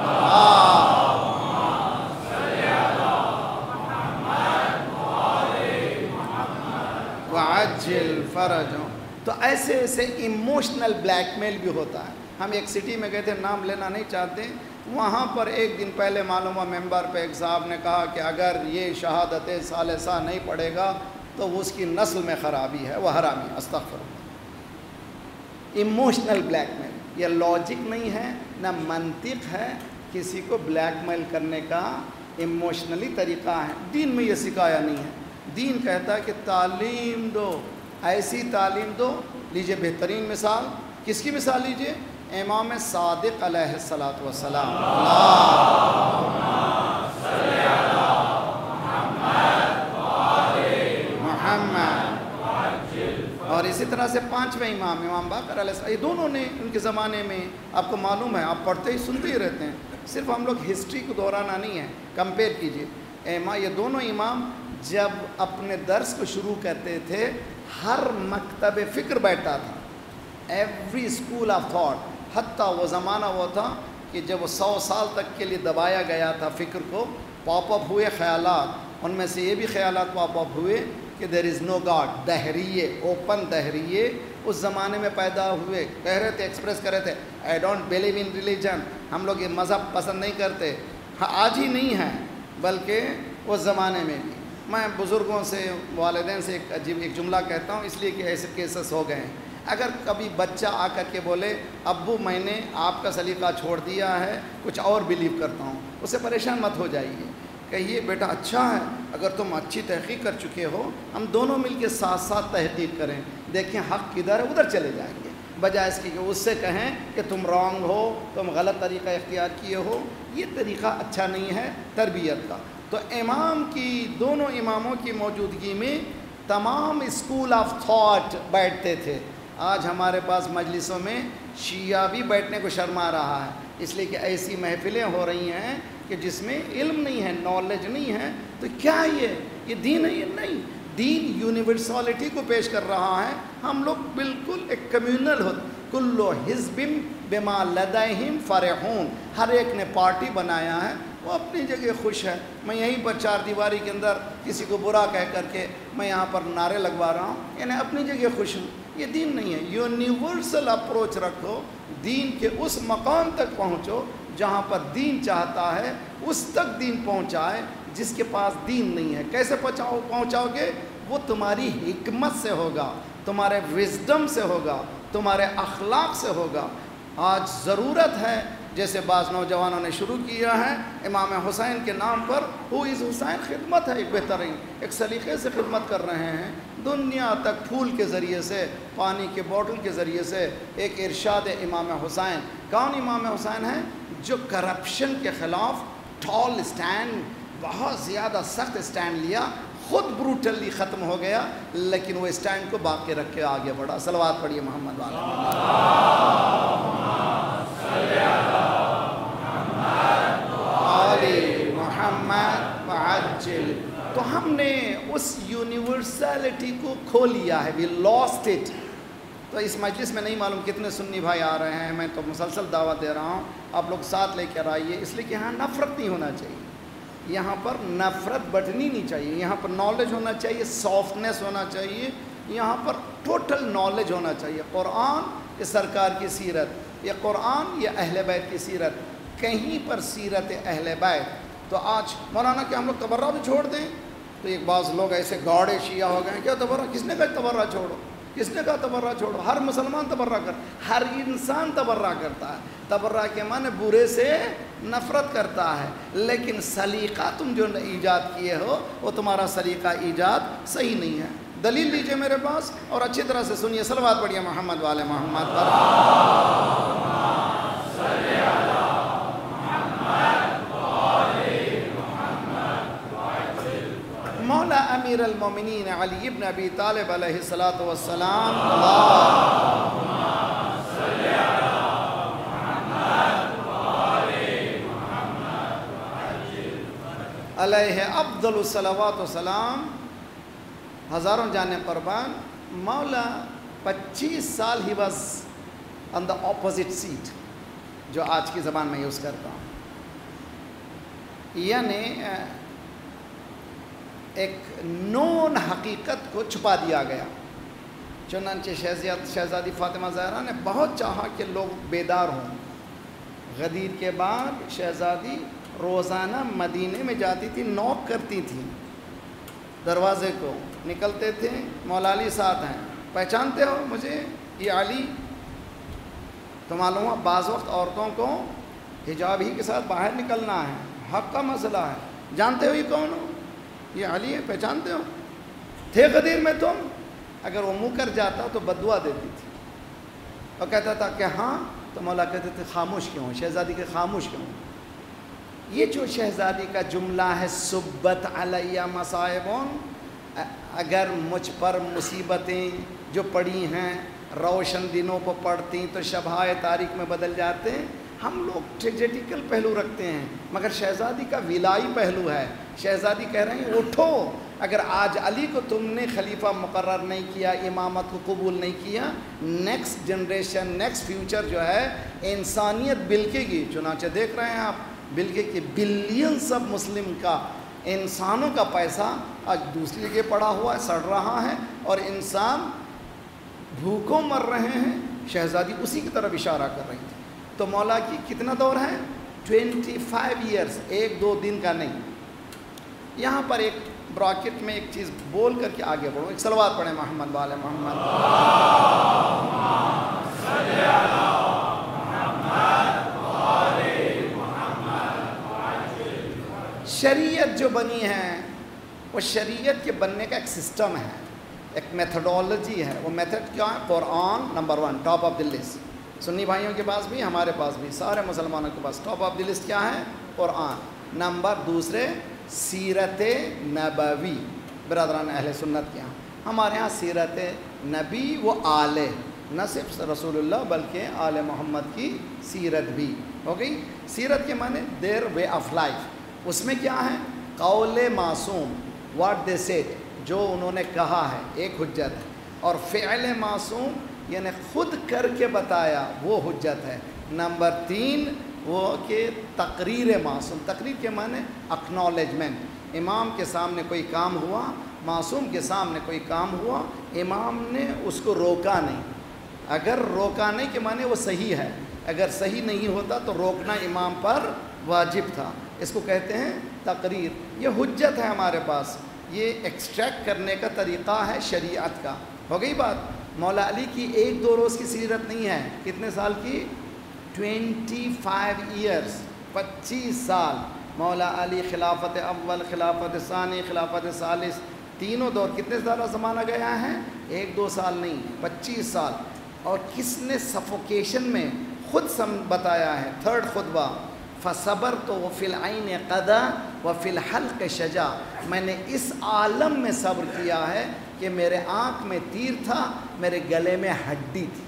وعجل فرجوں. تو ایسے ایسے ایموشنل بلیک میل بھی ہوتا ہے. ہم ایک سٹی میں گئے تھے، نام لینا نہیں چاہتے. وہاں پر ایک دن پہلے معلوم ہوا ممبر پہ ایک صاحب نے کہا کہ اگر یہ شہادت ثالثہ نہیں پڑھے گا تو اس کی نسل میں خرابی ہے، وہ حرامی. استغفر اللہ. ایموشنل بلیک میل، یہ لاجک نہیں ہے، نہ منطق ہے. کسی کو بلیک میل کرنے کا ایموشنلی طریقہ ہے. دین میں یہ سکھایا نہیں ہے. دین کہتا ہے کہ تعلیم دو، ایسی تعلیم دو. لیجئے بہترین مثال، کس کی مثال لیجئے؟ امام صادق علیہ الصلاۃ والسلام. محمد. اور اسی طرح سے پانچویں امام امام باقر علیہ السلام، یہ دونوں نے ان کے زمانے میں، آپ کو معلوم ہے، آپ پڑھتے ہی سنتے ہی رہتے ہیں، صرف ہم لوگ ہسٹری کو دہرانا نہیں ہے، کمپیئر کیجئے. امام، یہ دونوں امام جب اپنے درس کو شروع کرتے تھے، ہر مکتب فکر بیٹھتا تھا، ایوری اسکول آف تھاٹ. حتیٰ وہ زمانہ وہ تھا کہ جب وہ سو سال تک کے لیے دبایا گیا تھا فکر کو، پاپ اپ ہوئے خیالات. ان میں سے یہ بھی خیالات پاپ اپ ہوئے کہ دیر از نو گاڈ. دہریے، اوپن دہریے اس زمانے میں پیدا ہوئے. کہہ رہے تھے، ایکسپریس کر رہے تھے، I don't believe in religion. ہم لوگ یہ مذہب پسند نہیں کرتے. آج ہی نہیں ہے بلکہ اس زمانے میں بھی. میں بزرگوں سے، والدین سے ایک عجیب ایک جملہ کہتا ہوں، اس لیے کہ ایسے کیسز ہو گئے ہیں. اگر کبھی بچہ آ کر کے بولے ابو میں نے آپ کا سلیقہ چھوڑ دیا ہے، کچھ اور بلیو کرتا ہوں، اسے پریشان مت ہو جائیے، کہیے بیٹا اچھا ہے، اگر تم اچھی تحقیق کر چکے ہو ہم دونوں مل کے ساتھ ساتھ تحقیق کریں، دیکھیں حق کدھر ہے، ادھر چلے جائیں گے، بجائے اس کی کہ اس سے کہیں کہ تم رانگ ہو، تم غلط طریقہ اختیار کیے ہو۔ یہ طریقہ اچھا نہیں ہے تربیت کا۔ تو امام کی، دونوں اماموں کی موجودگی میں تمام اسکول آف تھاٹ بیٹھتے تھے۔ آج ہمارے پاس مجلسوں میں شیعہ بھی بیٹھنے کو شرما رہا ہے، اس لیے کہ ایسی محفلیں ہو رہی ہیں کہ جس میں علم نہیں ہے، نالج نہیں ہے۔ تو کیا یہ یہ دین ہے؟ یہ نہیں، دین یونیورسلٹی کو پیش کر رہا ہے۔ ہم لوگ بالکل ایک کمیونل ہو، کلو حزب بما لدیہم فرحون، ہر ایک نے پارٹی بنایا ہے، وہ اپنی جگہ خوش ہے۔ میں یہیں پر چار دیواری کے اندر کسی کو برا کہہ کر کے میں یہاں پر نعرے لگوا رہا ہوں، یعنی اپنی جگہ خوش ہوں۔ یہ دین نہیں ہے۔ یونیورسل اپروچ رکھو، دین کے اس مقام تک پہنچو جہاں پر دین چاہتا ہے، اس تک دین پہنچائے۔ جس کے پاس دین نہیں ہے کیسے پہنچاؤ پہنچاؤ گے؟ وہ تمہاری حکمت سے ہوگا، تمہارے وزڈم سے ہوگا، تمہارے اخلاق سے ہوگا۔ آج ضرورت ہے، جیسے بعض نوجوانوں نے شروع کیا ہے امام حسین کے نام پر، ہو از حسین، خدمت ہے ایک بہترین، ایک سلیقے سے خدمت کر رہے ہیں، دنیا تک پھول کے ذریعے سے، پانی کے بوٹل کے ذریعے سے ایک ارشاد امام حسین۔ کون امام حسین ہے؟ جو کرپشن کے خلاف ٹال اسٹینڈ، بہت زیادہ سخت اسٹینڈ لیا، خود بروٹلی ختم ہو گیا، لیکن وہ اسٹینڈ کو باقی رکھ کے آگے بڑھا۔ صلوات پڑھیے محمد والے محمد وعجل۔ تو ہم نے اس یونیورسلٹی کو کھو لیا ہے، وی لاسٹ اٹ۔ تو اس مجلس میں نہیں معلوم کتنے سنی بھائی آ رہے ہیں، میں تو مسلسل دعوت دے رہا ہوں، آپ لوگ ساتھ لے کر آئیے، اس لیے کہ یہاں نفرت نہیں ہونا چاہیے، یہاں پر نفرت بٹنی نہیں چاہیے، یہاں پر نالج ہونا چاہیے، سافٹنس ہونا چاہیے، یہاں پر ٹوٹل نالج ہونا چاہیے۔ قرآن یہ سرکار کی سیرت، یہ قرآن یہ اہل بیت کی سیرت، کہیں پر سیرت اہل بیت۔ تو آج مولانا کہ ہم لوگ تبرہ بھی چھوڑ دیں، تو ایک بعض لوگ ایسے گاڑے شیعہ ہو گئے ہیں، کیا تبرہ؟ کس نے کہا تبرہ چھوڑو؟ کس نے کہا تبرہ چھوڑو؟ ہر مسلمان تبرہ کر، ہر انسان تبرہ کرتا ہے۔ تبرہ کے معنی برے سے نفرت کرتا ہے، لیکن سلیقہ تم جو ایجاد کیے ہو وہ تمہارا سلیقہ ایجاد صحیح نہیں ہے۔ دلیل لیجئے میرے پاس اور اچھی طرح سے سنیے۔ صلوات پڑھیے محمد والے محمد پر۔ مولا امیر المومنین علی ابن ابی طالب علیہ الصلاۃ والسلام، اللہم صلی علی محمد وآل محمد علیہ افضل الصلوات والسلام، ہزاروں جانے قربان۔ مولا پچیس سال ہی was on the opposite seat, جو آج کی زبان میں یوز کرتا ہوں، یعنی ایک نون حقیقت کو چھپا دیا گیا۔ چنانچہ شہزادی فاطمہ زہرا نے بہت چاہا کہ لوگ بیدار ہوں۔ غدیر کے بعد شہزادی روزانہ مدینے میں جاتی تھی، نوک کرتی تھی دروازے کو، نکلتے تھے، مولا علی ساتھ ہیں، پہچانتے ہو مجھے؟ یہ علی۔ تو معلوم ہوا بعض وقت عورتوں کو حجاب ہی کے ساتھ باہر نکلنا ہے، حق کا مسئلہ ہے۔ جانتے ہو یہ کون ہو؟ یہ علی ہے، پہچانتے ہو؟ تھے غدیر میں تم؟ اگر وہ منہ کر جاتا تو بددعا دیتی تھی، اور کہتا تھا کہ ہاں، تو مولا کہتے تھے خاموش کیوں؟ شہزادی کے خاموش کیوں؟ یہ جو شہزادی کا جملہ ہے سبت علیہ مصائبون، اگر مجھ پر مصیبتیں جو پڑی ہیں روشن دنوں کو پڑھتی تو شبہائے تاریک میں بدل جاتے ہیں۔ ہم لوگ ٹریجیٹیکل پہلو رکھتے ہیں، مگر شہزادی کا ولائی پہلو ہے۔ شہزادی کہہ رہے ہیں اٹھو، اگر آج علی کو تم نے خلیفہ مقرر نہیں کیا، امامت کو قبول نہیں کیا، نیکسٹ جنریشن، نیکسٹ فیوچر جو ہے انسانیت بلکے گی۔ چنانچہ دیکھ رہے ہیں آپ، بلکہ کہ بلینس آف مسلم کا، انسانوں کا پیسہ آج دوسری جگہ پڑا ہوا ہے، سڑ رہا ہے، اور انسان بھوکوں مر رہے ہیں۔ شہزادی اسی کی طرف اشارہ کر رہی تھی۔ تو مولا کی کتنا دور ہے؟ ٹوینٹی فائیو ایئرس، ایک دو دن کا نہیں۔ یہاں پر ایک براکٹ میں ایک چیز بول کر کے آگے بڑھوں. ایک صلوات پڑھیں محمد والے محمد. شریعت جو بنی ہے وہ شریعت کے بننے کا ایک سسٹم ہے, ایک میتھڈولوجی ہے. وہ میتھڈ کیا ہے؟ قرآن number one, top of the list. سنی بھائیوں کے پاس بھی, ہمارے پاس بھی, سارے مسلمانوں کے پاس ٹاپ آف دی لسٹ کیا ہے؟ قرآن. نمبر دوسرے سیرت نبوی. برادران اہل سنت کے یہاں, ہمارے ہاں سیرت نبی و آل, نہ صرف رسول اللہ بلکہ آل محمد کی سیرت بھی ہو گئی. سیرت کے معنی دیر وے آف لائف. اس میں کیا ہے؟ قول معصوم, واٹ دے سیڈ, جو انہوں نے کہا ہے, ایک حجت ہے. اور فعل معصوم یعنی خود کر کے بتایا, وہ حجت ہے. نمبر تین وہ کہ تقریر معصوم. تقریر کے معنی اکنالجمنٹ. امام کے سامنے کوئی کام ہوا, معصوم کے سامنے کوئی کام ہوا, امام نے اس کو روکا نہیں. اگر روکا نہیں کے معنی وہ صحیح ہے, اگر صحیح نہیں ہوتا تو روکنا امام پر واجب تھا. اس کو کہتے ہیں تقریر. یہ حجت ہے ہمارے پاس, یہ ایکسٹریکٹ کرنے کا طریقہ ہے شریعت کا. ہو گئی بات. مولا علی کی ایک دو روز کی سیرت نہیں ہے. کتنے سال کی؟ ٹوینٹی فائیو ایئرس, پچیس سال. مولا علی خلافت اول, خلافت ثانی, خلافت ثالث, تینوں دور. کتنے سارا زمانہ گیا ہے؟ ایک دو سال نہیں, پچیس سال. اور کس نے سفوکیشن میں خود سم بتایا ہے, تھرڈ خطبہ, فصبر تو وہ فی العین قدا و فی الحلق شجا. میں نے اس عالم میں صبر کیا ہے کہ میرے آنکھ میں تیر تھا, میرے گلے میں ہڈی تھی.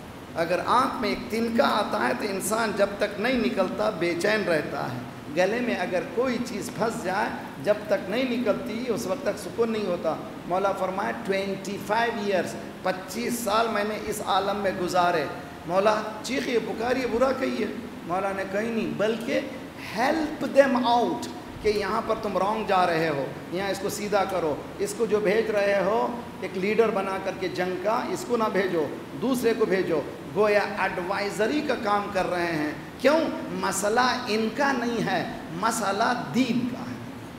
اگر آنکھ میں ایک تنکا آتا ہے تو انسان جب تک نہیں نکلتا بے چین رہتا ہے. گلے میں اگر کوئی چیز پھنس جائے, جب تک نہیں نکلتی اس وقت تک سکون نہیں ہوتا. مولا فرمایا ٹوینٹی فائیو ایئرس, پچیس سال میں نے اس عالم میں گزارے. مولا چیخیے, پکاریے, برا کہیے. مولا نے کہیں نہیں, بلکہ ہیلپ دیم آؤٹ, کہ یہاں پر تم رانگ جا رہے ہو, یہاں اس کو سیدھا کرو. اس کو جو بھیج رہے ہو ایک لیڈر بنا کر کے جنگ کا, اس کو نہ بھیجو, دوسرے کو بھیجو. گویا ایڈوائزری کا کام کر رہے ہیں. کیوں؟ مسئلہ ان کا نہیں ہے, مسئلہ دین کا ہے.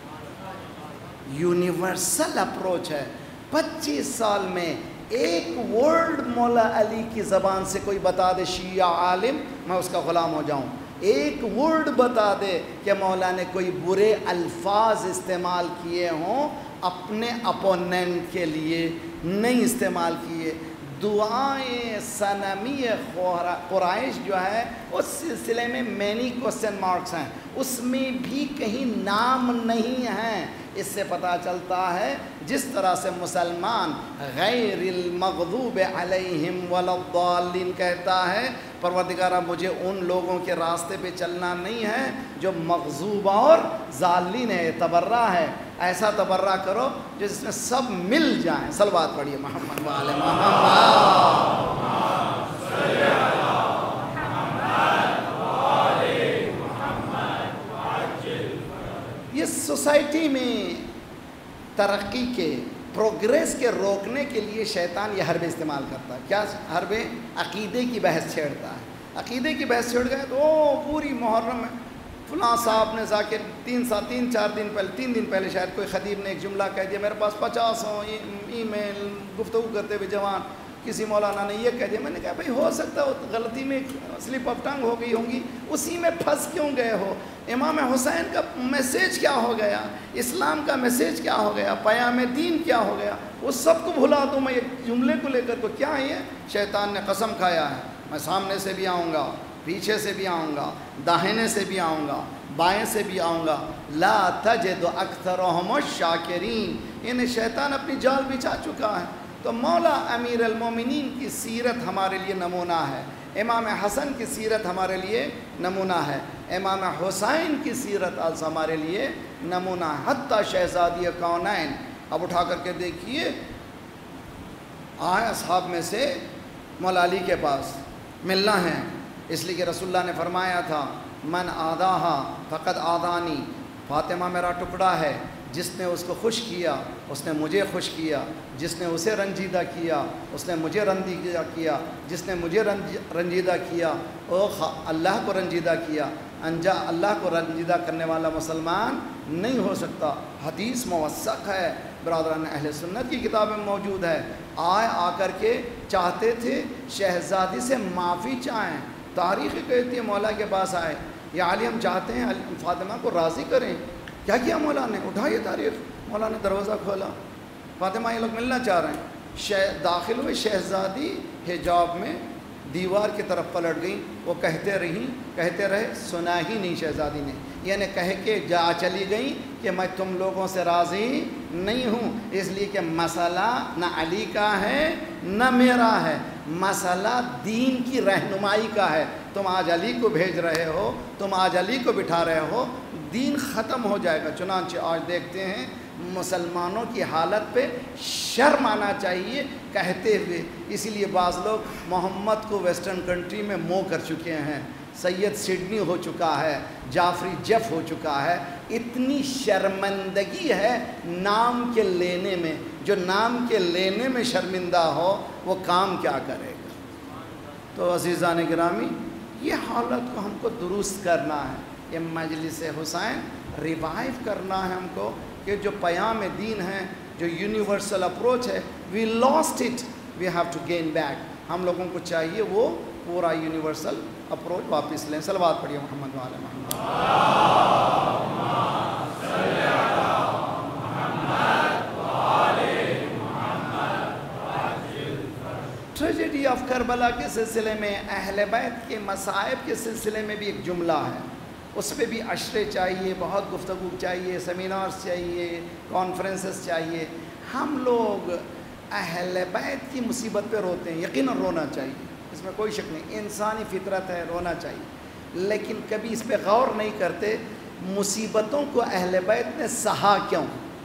یونیورسل اپروچ ہے. پچیس سال میں ایک ورڈ مولا علی کی زبان سے کوئی بتا دے شیعہ عالم, میں اس کا غلام ہو جاؤں. ایک ورڈ بتا دے کہ مولا نے کوئی برے الفاظ استعمال کیے ہوں اپنے اپوننٹ کے لیے, نہیں استعمال کیے. دعائیں صنمی قرائش جو ہے اس سلسلے میں مینی کوسچن مارکس ہیں, اس میں بھی کہیں نام نہیں ہیں. اس سے پتہ چلتا ہے جس طرح سے مسلمان غیر المغضوب علیہم ولا الضالین کہتا ہے, پروردگارہ مجھے ان لوگوں کے راستے پہ چلنا نہیں ہے جو مغضوب اور ضالین ہے, تبرہ ہے. ایسا تبرہ کرو جس میں سب مل جائیں. صلوات پڑھیے محمد والے محمد. یہ سوسائٹی میں ترقی کے, پروگریس کے روکنے کے لیے شیطان یہ حربے استعمال کرتا ہے. کیا حربے؟ عقیدے کی بحث چھیڑتا ہے. عقیدے کی بحث چھیڑ گئے تو او پوری محرم میں فلاں صاحب نے جا کے تین سا تین چار دن پہلے تین دن پہلے شاید کوئی خطیب نے ایک جملہ کہہ دیا, میرے پاس پچاس ہوں ای میل گفتگو کرتے ہوئے جوان, کسی مولانا نے یہ کہہ دیا. میں نے کہا بھائی ہو سکتا ہے غلطی میں سلپ آف ٹنگ ہو گئی ہوں گی, اسی میں پھنس کیوں گئے ہو؟ امام حسین کا میسیج کیا ہو گیا, اسلام کا میسیج کیا ہو گیا, پیام دین کیا ہو گیا, وہ سب کو بھلا دوں میں ایک جملے کو لے کر. تو کیا ہے یہ؟ شیطان نے قسم کھایا ہے, میں سامنے سے بھی آؤں گا, پیچھے سے بھی آؤں گا, داہنے سے بھی آؤں گا, بائیں سے بھی آؤں گا. لا تجد اکثرهم الشاکرین. انہیں شیطان اپنی جال بچھا چکا ہے. تو مولا امیر المومنین کی سیرت ہمارے لیے نمونہ ہے, امام حسن کی سیرت ہمارے لیے نمونہ ہے, امام حسین کی سیرت آج ہمارے لیے نمونہ ہے. حتیٰ شہزادی کونین. اب اٹھا کر کے دیکھیے, آئے اصحاب میں سے مولا علی کے پاس ملنا ہے, اس لیے کہ رسول اللہ نے فرمایا تھا من آداہا فقد آدانی, فاطمہ میرا ٹکڑا ہے, جس نے اس کو خوش کیا اس نے مجھے خوش کیا، جس نے اسے رنجیدہ کیا اس نے مجھے رنجیدہ کیا، جس نے مجھے رنجیدہ کیا وہ اللہ کو رنجیدہ کیا۔ انجا اللہ کو رنجیدہ کرنے والا مسلمان نہیں ہو سکتا۔ حدیث موثق ہے، برادران اہل سنت کی کتاب میں موجود ہے۔ آئے آ کر کے چاہتے تھے شہزادی سے معافی چاہیں، تاریخ کہتی ہے مولا کے پاس آئے، یا علی ہم چاہتے ہیں فاطمہ کو راضی کریں۔ کیا کیا مولا نے؟ اٹھائیے تاریخ، مولا نے دروازہ کھولا، فاطمہ یہ لوگ ملنا چاہ رہے ہیں۔ شہ داخل ہوئے، شہزادی حجاب میں دیوار کی طرف پلٹ گئیں، وہ کہتے رہیں کہتے رہے، سنا ہی نہیں شہزادی نے، یعنی کہہ کے جا چلی گئیں کہ میں تم لوگوں سے راضی نہیں ہوں، اس لیے کہ مسئلہ نہ علی کا ہے نہ میرا ہے، مسئلہ دین کی رہنمائی کا ہے۔ تم آج علی کو بھیج رہے ہو، تم آج علی کو بٹھا رہے ہو، دین ختم ہو جائے گا۔ چنانچہ آج دیکھتے ہیں مسلمانوں کی حالت پہ شرم آنا چاہیے کہتے ہوئے، اسی لیے بعض لوگ محمد کو ویسٹرن کنٹری میں مو کر چکے ہیں، سید سڈنی ہو چکا ہے، جعفری جیف ہو چکا ہے۔ اتنی شرمندگی ہے نام کے لینے میں، جو نام کے لینے میں شرمندہ ہو وہ کام کیا کرے گا؟ تو عزیزان گرامی، یہ حالت کو ہم کو درست کرنا ہے، یہ مجلس حسین ریوائیو کرنا ہے ہم کو، کہ جو پیام دین ہے، جو یونیورسل اپروچ ہے، we lost it, we have to gain back. ہم لوگوں کو چاہیے وہ پورا یونیورسل اپروچ واپس لیں۔ صلوات پڑھیے محمد وعلی محمد۔ ٹریجڈی آف کربلا کے سلسلے میں، اہل بیت کے مصائب کے سلسلے میں بھی ایک جملہ ہے، اس پہ بھی عشرے چاہیے، بہت گفتگو چاہیے، سیمینارز چاہیے، کانفرنسز چاہیے۔ ہم لوگ اہل بیت کی مصیبت پہ روتے ہیں، یقیناً رونا چاہیے، اس میں کوئی شک نہیں، انسانی فطرت ہے، رونا چاہیے، لیکن کبھی اس پہ غور نہیں کرتے مصیبتوں کو اہل بیت نے سہا کیوں؟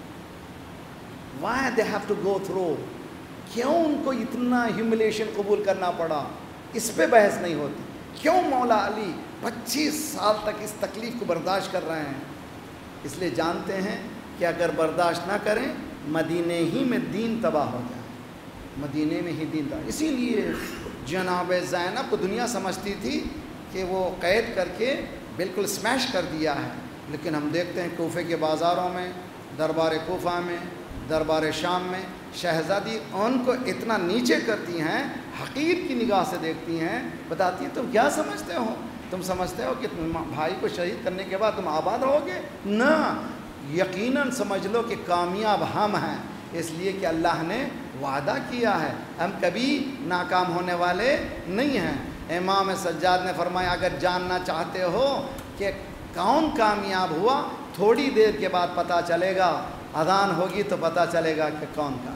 why they have to go through، کیوں ان کو اتنا ہیوملیشن قبول کرنا پڑا؟ اس پہ بحث نہیں ہوتی۔ کیوں مولا علی پچیس سال تک اس تکلیف کو برداشت کر رہے ہیں؟ اس لیے جانتے ہیں کہ اگر برداشت نہ کریں مدینے ہی میں دین تباہ ہو جائے، مدینے میں ہی دین تباہ۔ اسی لیے جناب زینب کو دنیا سمجھتی تھی کہ وہ قید کر کے بالکل سمیش کر دیا ہے، لیکن ہم دیکھتے ہیں کوفے کے بازاروں میں، دربار کوفہ میں، دربار شام میں شہزادی ان کو اتنا نیچے کرتی ہیں، حقیر کی نگاہ سے دیکھتی ہیں، بتاتی ہیں تم کیا سمجھتے ہو؟ تم سمجھتے ہو کہ تم بھائی کو شہید کرنے کے بعد تم آباد ہوگے؟ نہ، یقیناً سمجھ لو کہ کامیاب ہم ہیں، اس لیے کہ اللہ نے وعدہ کیا ہے، ہم کبھی ناکام ہونے والے نہیں ہیں۔ امام سجاد نے فرمایا اگر جاننا چاہتے ہو کہ کون کامیاب ہوا، تھوڑی دیر کے بعد پتہ چلے گا، اذان ہوگی تو پتہ چلے گا کہ کون کامیاب۔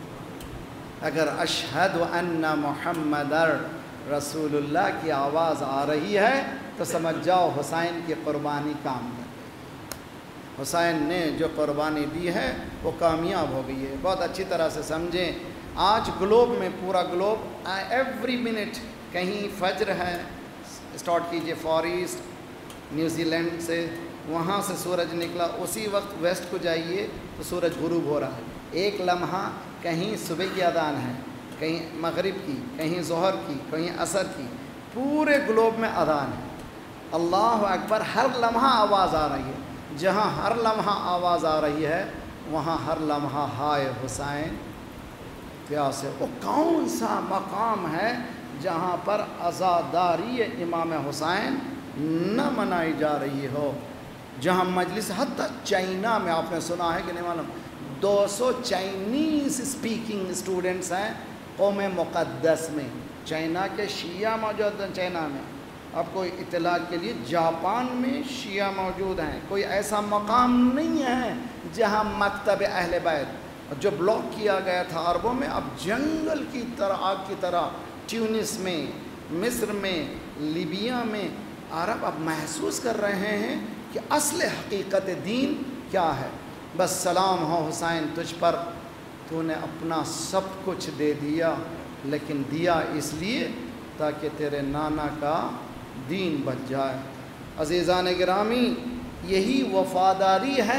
اگر اشہد ان محمد رسول اللہ کی آواز آ رہی ہے تو سمجھ جاؤ حسین کی قربانی کام کر گئی، حسین نے جو قربانی دی ہے وہ کامیاب ہو گئی ہے۔ بہت اچھی طرح سے سمجھیں، آج گلوب میں، پورا گلوب ایوری منٹ کہیں فجر ہے، اسٹارٹ کیجئے فار ایسٹ نیوزی لینڈ سے، وہاں سے سورج نکلا، اسی وقت ویسٹ کو جائیے تو سورج غروب ہو رہا ہے، ایک لمحہ کہیں صبح کی اذان ہے، کہیں مغرب کی، کہیں ظہر کی، کہیں عصر کی، پورے گلوب میں اذان ہے، اللہ اکبر، ہر لمحہ آواز آ رہی ہے۔ جہاں ہر لمحہ آواز آ رہی ہے وہاں ہر لمحہ ہائے حسین پیاسے۔ وہ کون سا مقام ہے جہاں پر عزاداری امام حسین نہ منائی جا رہی ہو؟ جہاں مجلس، حتیٰ چائنا میں آپ نے سنا ہے کہ نہیں معلوم، دو سو چائنیز اسپیکنگ اسٹوڈنٹس ہیں قوم مقدس میں، چائنا کے شیعہ موجود ہیں چائنا میں۔ آپ کو اطلاع کے لیے جاپان میں شیعہ موجود ہیں، کوئی ایسا مقام نہیں ہے جہاں مکتب اہل بیت، جو بلاک کیا گیا تھا عربوں میں، اب جنگل کی طرح، آگ کی طرح، ٹیونس میں، مصر میں، لیبیا میں عرب اب محسوس کر رہے ہیں کہ اصل حقیقت دین کیا ہے۔ بس سلام ہو حسین تجھ پر، تو نے اپنا سب کچھ دے دیا، لیکن دیا اس لیے تاکہ تیرے نانا کا دین بچ جائے۔ عزیزان گرامی، یہی وفاداری ہے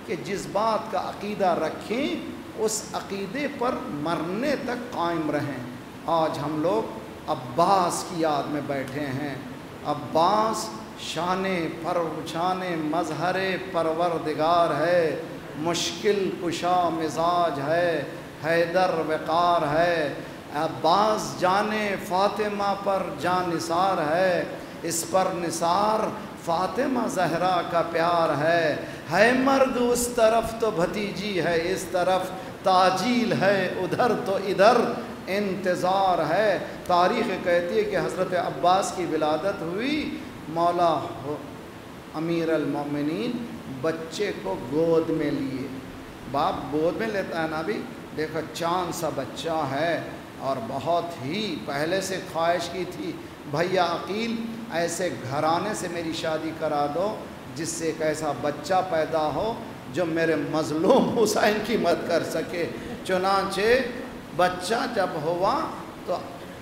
کہ جس بات کا عقیدہ رکھیں اس عقیدے پر مرنے تک قائم رہیں۔ آج ہم لوگ عباس کی یاد میں بیٹھے ہیں۔ عباس شان پرشان مظہر پروردگار ہے، مشکل کشا مزاج ہے، حیدر وقار ہے۔ عباس جان فاطمہ پر جان نثار ہے، اس پر نثار فاطمہ زہرا کا پیار ہے۔ ہے مرد اس طرف تو بھتیجی ہے اس طرف، تاجیل ہے ادھر تو ادھر انتظار ہے۔ تاریخ کہتی ہے کہ حضرت عباس کی ولادت ہوئی، مولا امیر المومنین بچے کو گود میں لیے۔ باپ گود میں لیتا ہے نا بھی، دیکھو چاند سا بچہ ہے، اور بہت ہی پہلے سے خواہش کی تھی بھیا عقیل ایسے گھرانے سے میری شادی کرا دو جس سے ایک ایسا بچہ پیدا ہو جو میرے مظلوم حسین کی مدد کر سکے۔ چنانچہ بچہ جب ہوا تو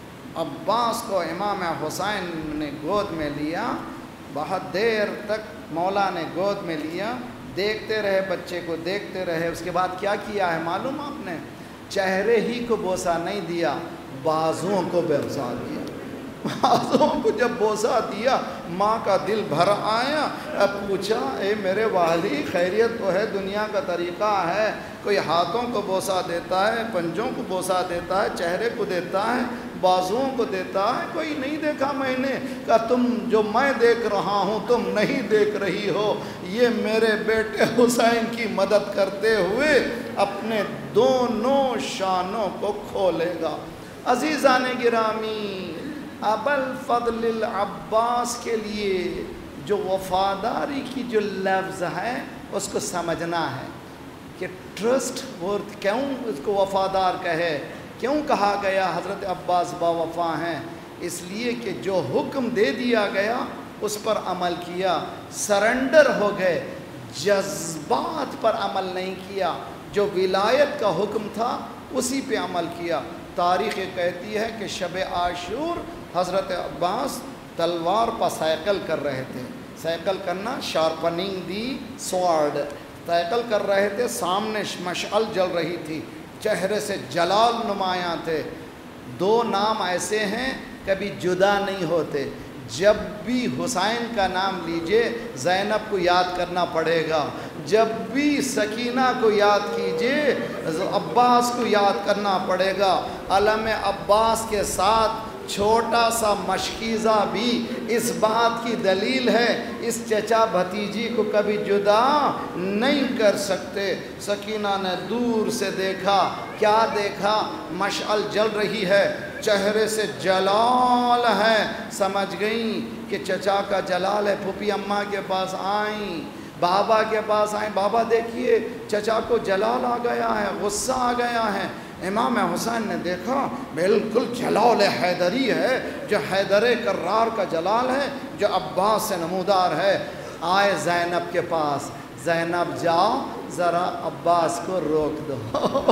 عباس کو امام حسین نے گود میں لیا، بہت دیر تک مولا نے گود میں لیا، دیکھتے رہے بچے کو، دیکھتے رہے۔ اس کے بعد کیا کیا ہے معلوم آپ نے؟ چہرے ہی کو بوسہ نہیں دیا، بازوؤں کو بوسہ دیا۔ بازوؤں کو جب بوسہ دیا ماں کا دل بھر آیا۔ اب پوچھا اے میرے والی خیریت تو ہے، دنیا کا طریقہ ہے، کوئی ہاتھوں کو بوسہ دیتا ہے، پنجوں کو بوسہ دیتا ہے، چہرے کو دیتا ہے، بازوؤں کو دیتا ہے، کوئی نہیں دیکھا میں نے۔ کہا تم جو میں دیکھ رہا ہوں تم نہیں دیکھ رہی ہو، یہ میرے بیٹے حسین کی مدد کرتے ہوئے اپنے دونوں شانوں کو کھولے گا۔ عزیزان گرامی، ابوالفضل العباس کے لیے جو وفاداری کی جو لفظ ہے اس کو سمجھنا ہے کہ ٹرسٹ ورتھ، کیوں اس کو وفادار کہے، کیوں کہا گیا حضرت عباس با وفا ہیں؟ اس لیے کہ جو حکم دے دیا گیا اس پر عمل کیا، سرنڈر ہو گئے، جذبات پر عمل نہیں کیا، جو ولایت کا حکم تھا اسی پہ عمل کیا۔ تاریخ کہتی ہے کہ شب عاشور حضرت عباس تلوار پر سائیکل کر رہے تھے، سائیکل کرنا شارپننگ دی سوارڈ، سائیکل کر رہے تھے، سامنے مشعل جل رہی تھی، چہرے سے جلال نمایاں تھے۔ دو نام ایسے ہیں کبھی جدا نہیں ہوتے، جب بھی حسین کا نام لیجئے زینب کو یاد کرنا پڑے گا، جب بھی سکینہ کو یاد کیجئے عباس کو یاد کرنا پڑے گا۔ علم عباس کے ساتھ چھوٹا سا مشکیزہ بھی اس بات کی دلیل ہے، اس چچا بھتیجی کو کبھی جدا نہیں کر سکتے۔ سکینہ نے دور سے دیکھا، کیا دیکھا؟ مشعل جل رہی ہے، چہرے سے جلال ہے، سمجھ گئیں کہ چچا کا جلال ہے۔ پھوپھی اماں کے پاس آئیں، بابا کے پاس آئیں، بابا دیکھیے چچا کو جلال آ گیا ہے، غصہ آ گیا ہے۔ امام حسین نے دیکھا بالکل جلال حیدری ہے، جو حیدر کرار کا جلال ہے، جو عباس سے نمودار ہے۔ آئے زینب کے پاس، زینب جاؤ ذرا عباس کو روک دو۔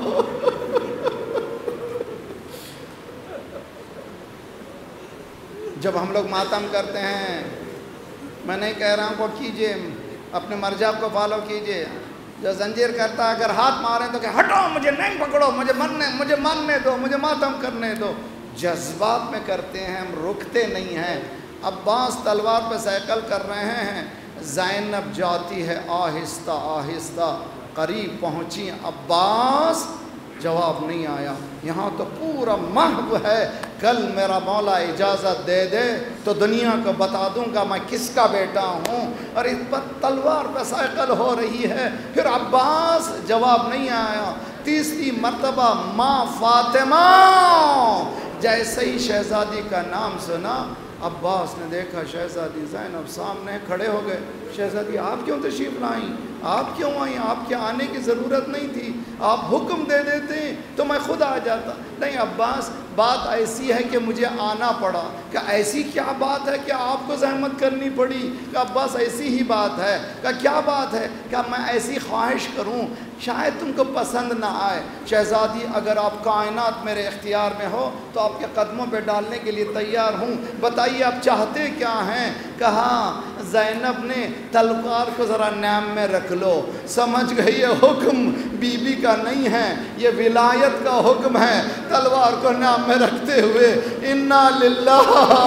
جب ہم لوگ ماتم کرتے ہیں، میں نہیں کہہ رہا ہوں کو کیجئے، اپنے مرجع کو فالو کیجئے، جو زنجیر کرتا ہے اگر ہاتھ ماریں تو کہ ہٹو، مجھے نہیں پکڑو، مجھے مرنے مجھے ماننے دو، مجھے ماتم کرنے دو۔ جذبات میں کرتے ہیں، ہم رکتے نہیں ہیں۔ عباس تلوار پہ سائیکل کر رہے ہیں، زینب جاتی ہے آہستہ آہستہ، قریب پہنچی، عباس جواب نہیں آیا۔ یہاں تو پورا محو ہے، کل میرا مولا اجازت دے دے تو دنیا کو بتا دوں گا میں کس کا بیٹا ہوں، اور اس پر تلوار پہ سائیکل ہو رہی ہے۔ پھر عباس جواب نہیں آیا۔ تیسری مرتبہ ماں فاطمہ، جیسے ہی شہزادی کا نام سنا، عباس نے دیکھا شہزادی زینب سامنے کھڑے ہو گئے۔ شہزادی آپ کیوں تشریف لائیں؟ آپ کیوں آئیں؟ آپ کے آنے کی ضرورت نہیں تھی، آپ حکم دے دیتے تو میں خود آ جاتا۔ نہیں عباس، بات ایسی ہے کہ مجھے آنا پڑا۔ کہ ایسی کیا بات ہے کہ آپ کو زحمت کرنی پڑی؟ کہ عباس ایسی ہی بات ہے۔ کہ کیا بات ہے؟ کہ میں ایسی خواہش کروں شاید تم کو پسند نہ آئے۔ شہزادی اگر آپ کائنات میرے اختیار میں ہو تو آپ کے قدموں پہ ڈالنے کے لیے تیار ہوں، بتائیے آپ چاہتے کیا ہیں؟ کہا زینب نے تلوار کو ذرا نام میں رکھ لو، سمجھ گئی یہ حکم بی بی کا نہیں ہے، یہ ولایت کا حکم ہے۔ تلوار کو نام میں رکھتے ہوئے انا للہ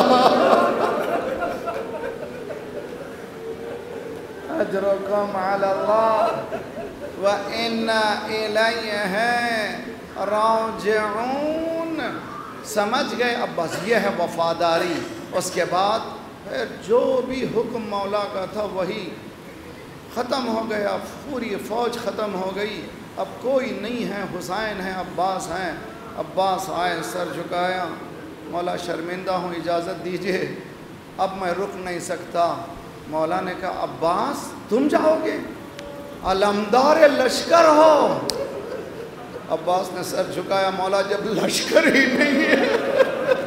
اجرکم علی اللہ وَإِنَّا إِلَيْهِ رَاجِعُونَ۔ سمجھ گئے عباس، یہ ہے وفاداری۔ اس کے بعد پھر جو بھی حکم مولا کا تھا وہی ختم ہو گیا، پوری فوج ختم ہو گئی، اب کوئی نہیں ہے، حسین ہیں، عباس ہیں۔ عباس آئے، سر جھکایا، مولا شرمندہ ہوں، اجازت دیجئے، اب میں رک نہیں سکتا۔ مولا نے کہا عباس تم جاؤ گے؟ علمدار لشکر ہو۔ عباس نے سر جھکایا، مولا جب لشکر ہی نہیں ہے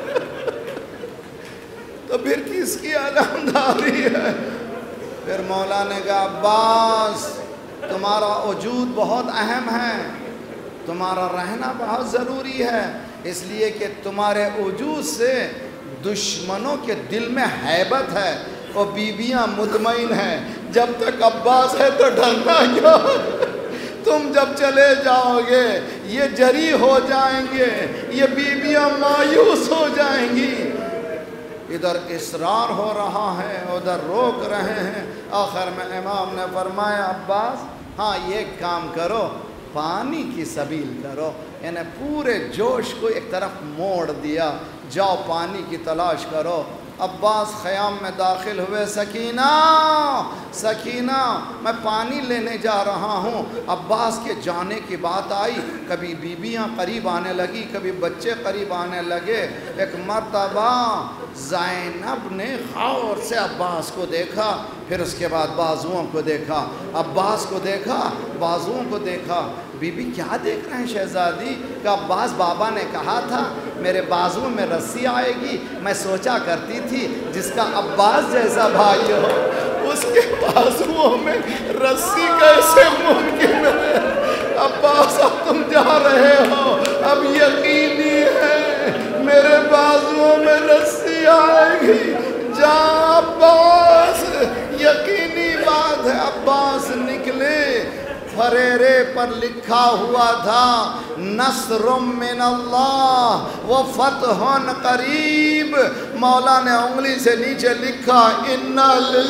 تو پھر کس کی علمداری ہے؟ پھر مولا نے کہا عباس تمہارا وجود بہت اہم ہے، تمہارا رہنا بہت ضروری ہے، اس لیے کہ تمہارے وجود سے دشمنوں کے دل میں ہیبت ہے، اور بیویاں مطمئن ہیں۔ جب تک عباس ہے تو ڈرنا کیا؟ تم جب چلے جاؤ گے یہ جری ہو جائیں گے، یہ بیویاں مایوس ہو جائیں گی۔ ادھر اصرار ہو رہا ہے، ادھر روک رہے ہیں۔ آخر میں امام نے فرمایا عباس ہاں یہ کام کرو، پانی کی سبیل کرو، یعنی پورے جوش کو ایک طرف موڑ دیا، جاؤ پانی کی تلاش کرو۔ عباس خیام میں داخل ہوئے، سکینہ سکینہ میں پانی لینے جا رہا ہوں۔ عباس کے جانے کی بات آئی، کبھی بیویاں قریب آنے لگی، کبھی بچے قریب آنے لگے۔ ایک مرتبہ زینب نے غور سے عباس کو دیکھا، پھر اس کے بعد بازوؤں کو دیکھا، عباس کو دیکھا، بازوؤں کو دیکھا۔ بی بی کیا دیکھ رہے ہیں شہزادی؟ کہ عباس بابا نے کہا تھا میرے بازوؤں میں رسی آئے گی، میں سوچا کرتی تھی جس کا عباس جیسا بھائی ہو اس کے بازوؤں میں رسی کیسے ممکن ہے؟ عباس اب تم جا رہے ہو، اب یقینی ہے میرے بازوؤں میں رسی آئے گی، جا عباس، یقینی بات ہے۔ عباس نکلے، فریرے پر لکھا ہوا تھا نصر من اللہ وفتح قریب۔ مولا نے انگلی سے نیچے لکھا انا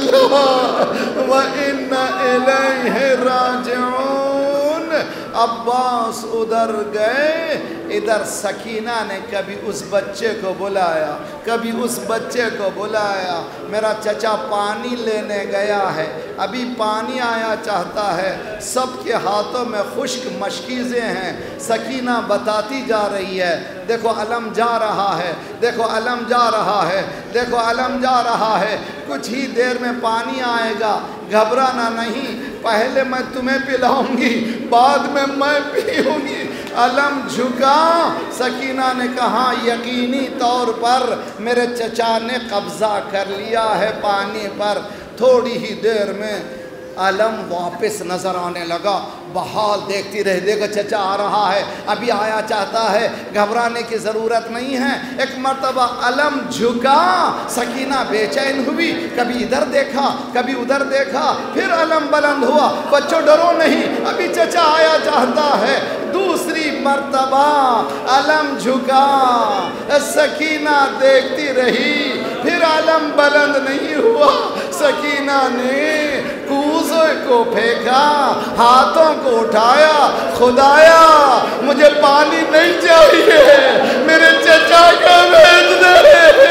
للہ وانا الیہ راجعون۔ عباس ادھر گئے، ادھر سکینہ نے کبھی اس بچے کو بلایا، کبھی اس بچے کو بلایا، میرا چچا پانی لینے گیا ہے، ابھی پانی آیا چاہتا ہے۔ سب کے ہاتھوں میں خشک مشکیزیں ہیں، سکینہ بتاتی جا رہی ہے دیکھو علم جا رہا ہے، دیکھو علم جا رہا ہے، دیکھو علم جا رہا ہے، کچھ ہی دیر میں پانی آئے گا، گھبرانا نہیں، پہلے میں تمہیں پلاؤں گی بعد میں میں پیوں گی۔ علم جھکا، سکینہ نے کہا یقینی طور پر میرے چچا نے قبضہ کر لیا ہے پانی پر۔ تھوڑی ہی دیر میں علم واپس نظر آنے لگا، بحال دیکھتی رہ دے گا چچا آ رہا ہے، ابھی آیا چاہتا ہے، گھبرانے کی ضرورت نہیں ہے۔ ایک مرتبہ علم جھکا، سکینہ بے چین ہوئی، کبھی ادھر دیکھا کبھی ادھر دیکھا، پھر علم بلند ہوا، بچوں ڈرو نہیں ابھی چچا آیا چاہتا ہے۔ دوسری مرتبہ علم جھکا، سکینہ دیکھتی رہی، پھر علم بلند نہیں ہوا۔ سکینہ نے کوزے کو پھینکا، ہاتھوں کو اٹھایا، خدایا مجھے پانی نہیں چاہیے، میرے چچا کا بھیج دے۔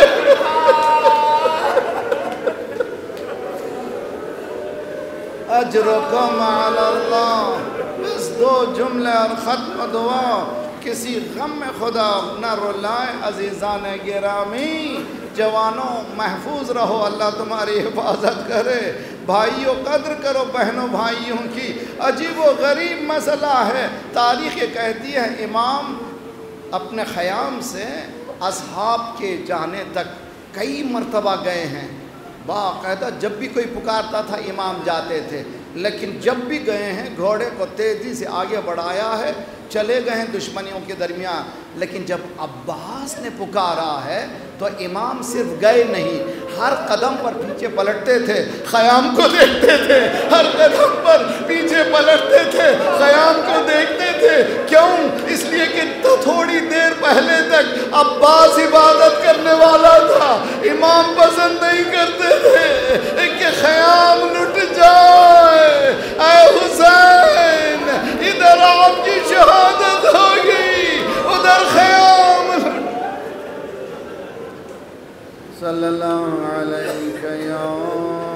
اجرکم علی اللہ۔ بس دو جملے اور ختم دعا۔ کسی غم میں خدا نہ رلائے عزیزان گرامی، جوانوں محفوظ رہو، اللہ تمہاری حفاظت کرے۔ بھائیوں قدر کرو بہنوں بھائیوں کی۔ عجیب و غریب مسئلہ ہے، تاریخ کہتی ہے امام اپنے خیام سے اصحاب کے جانے تک کئی مرتبہ گئے ہیں، باقاعدہ جب بھی کوئی پکارتا تھا امام جاتے تھے، لیکن جب بھی گئے ہیں گھوڑے کو تیزی سے آگے بڑھایا ہے، چلے گئے ہیں دشمنیوں کے درمیان۔ لیکن جب عباس نے پکارا ہے تو امام صرف گئے نہیں، ہر قدم پر پیچھے پلٹتے تھے، خیام کو دیکھتے تھے، ہر قدم پر پیچھے پلٹتے تھے، خیام کو دیکھتے تھے۔ کیوں؟ اس لیے کہ تھوڑی دیر پہلے تک عباس عبادت کرنے والا تھا، امام پسند نہیں کرتا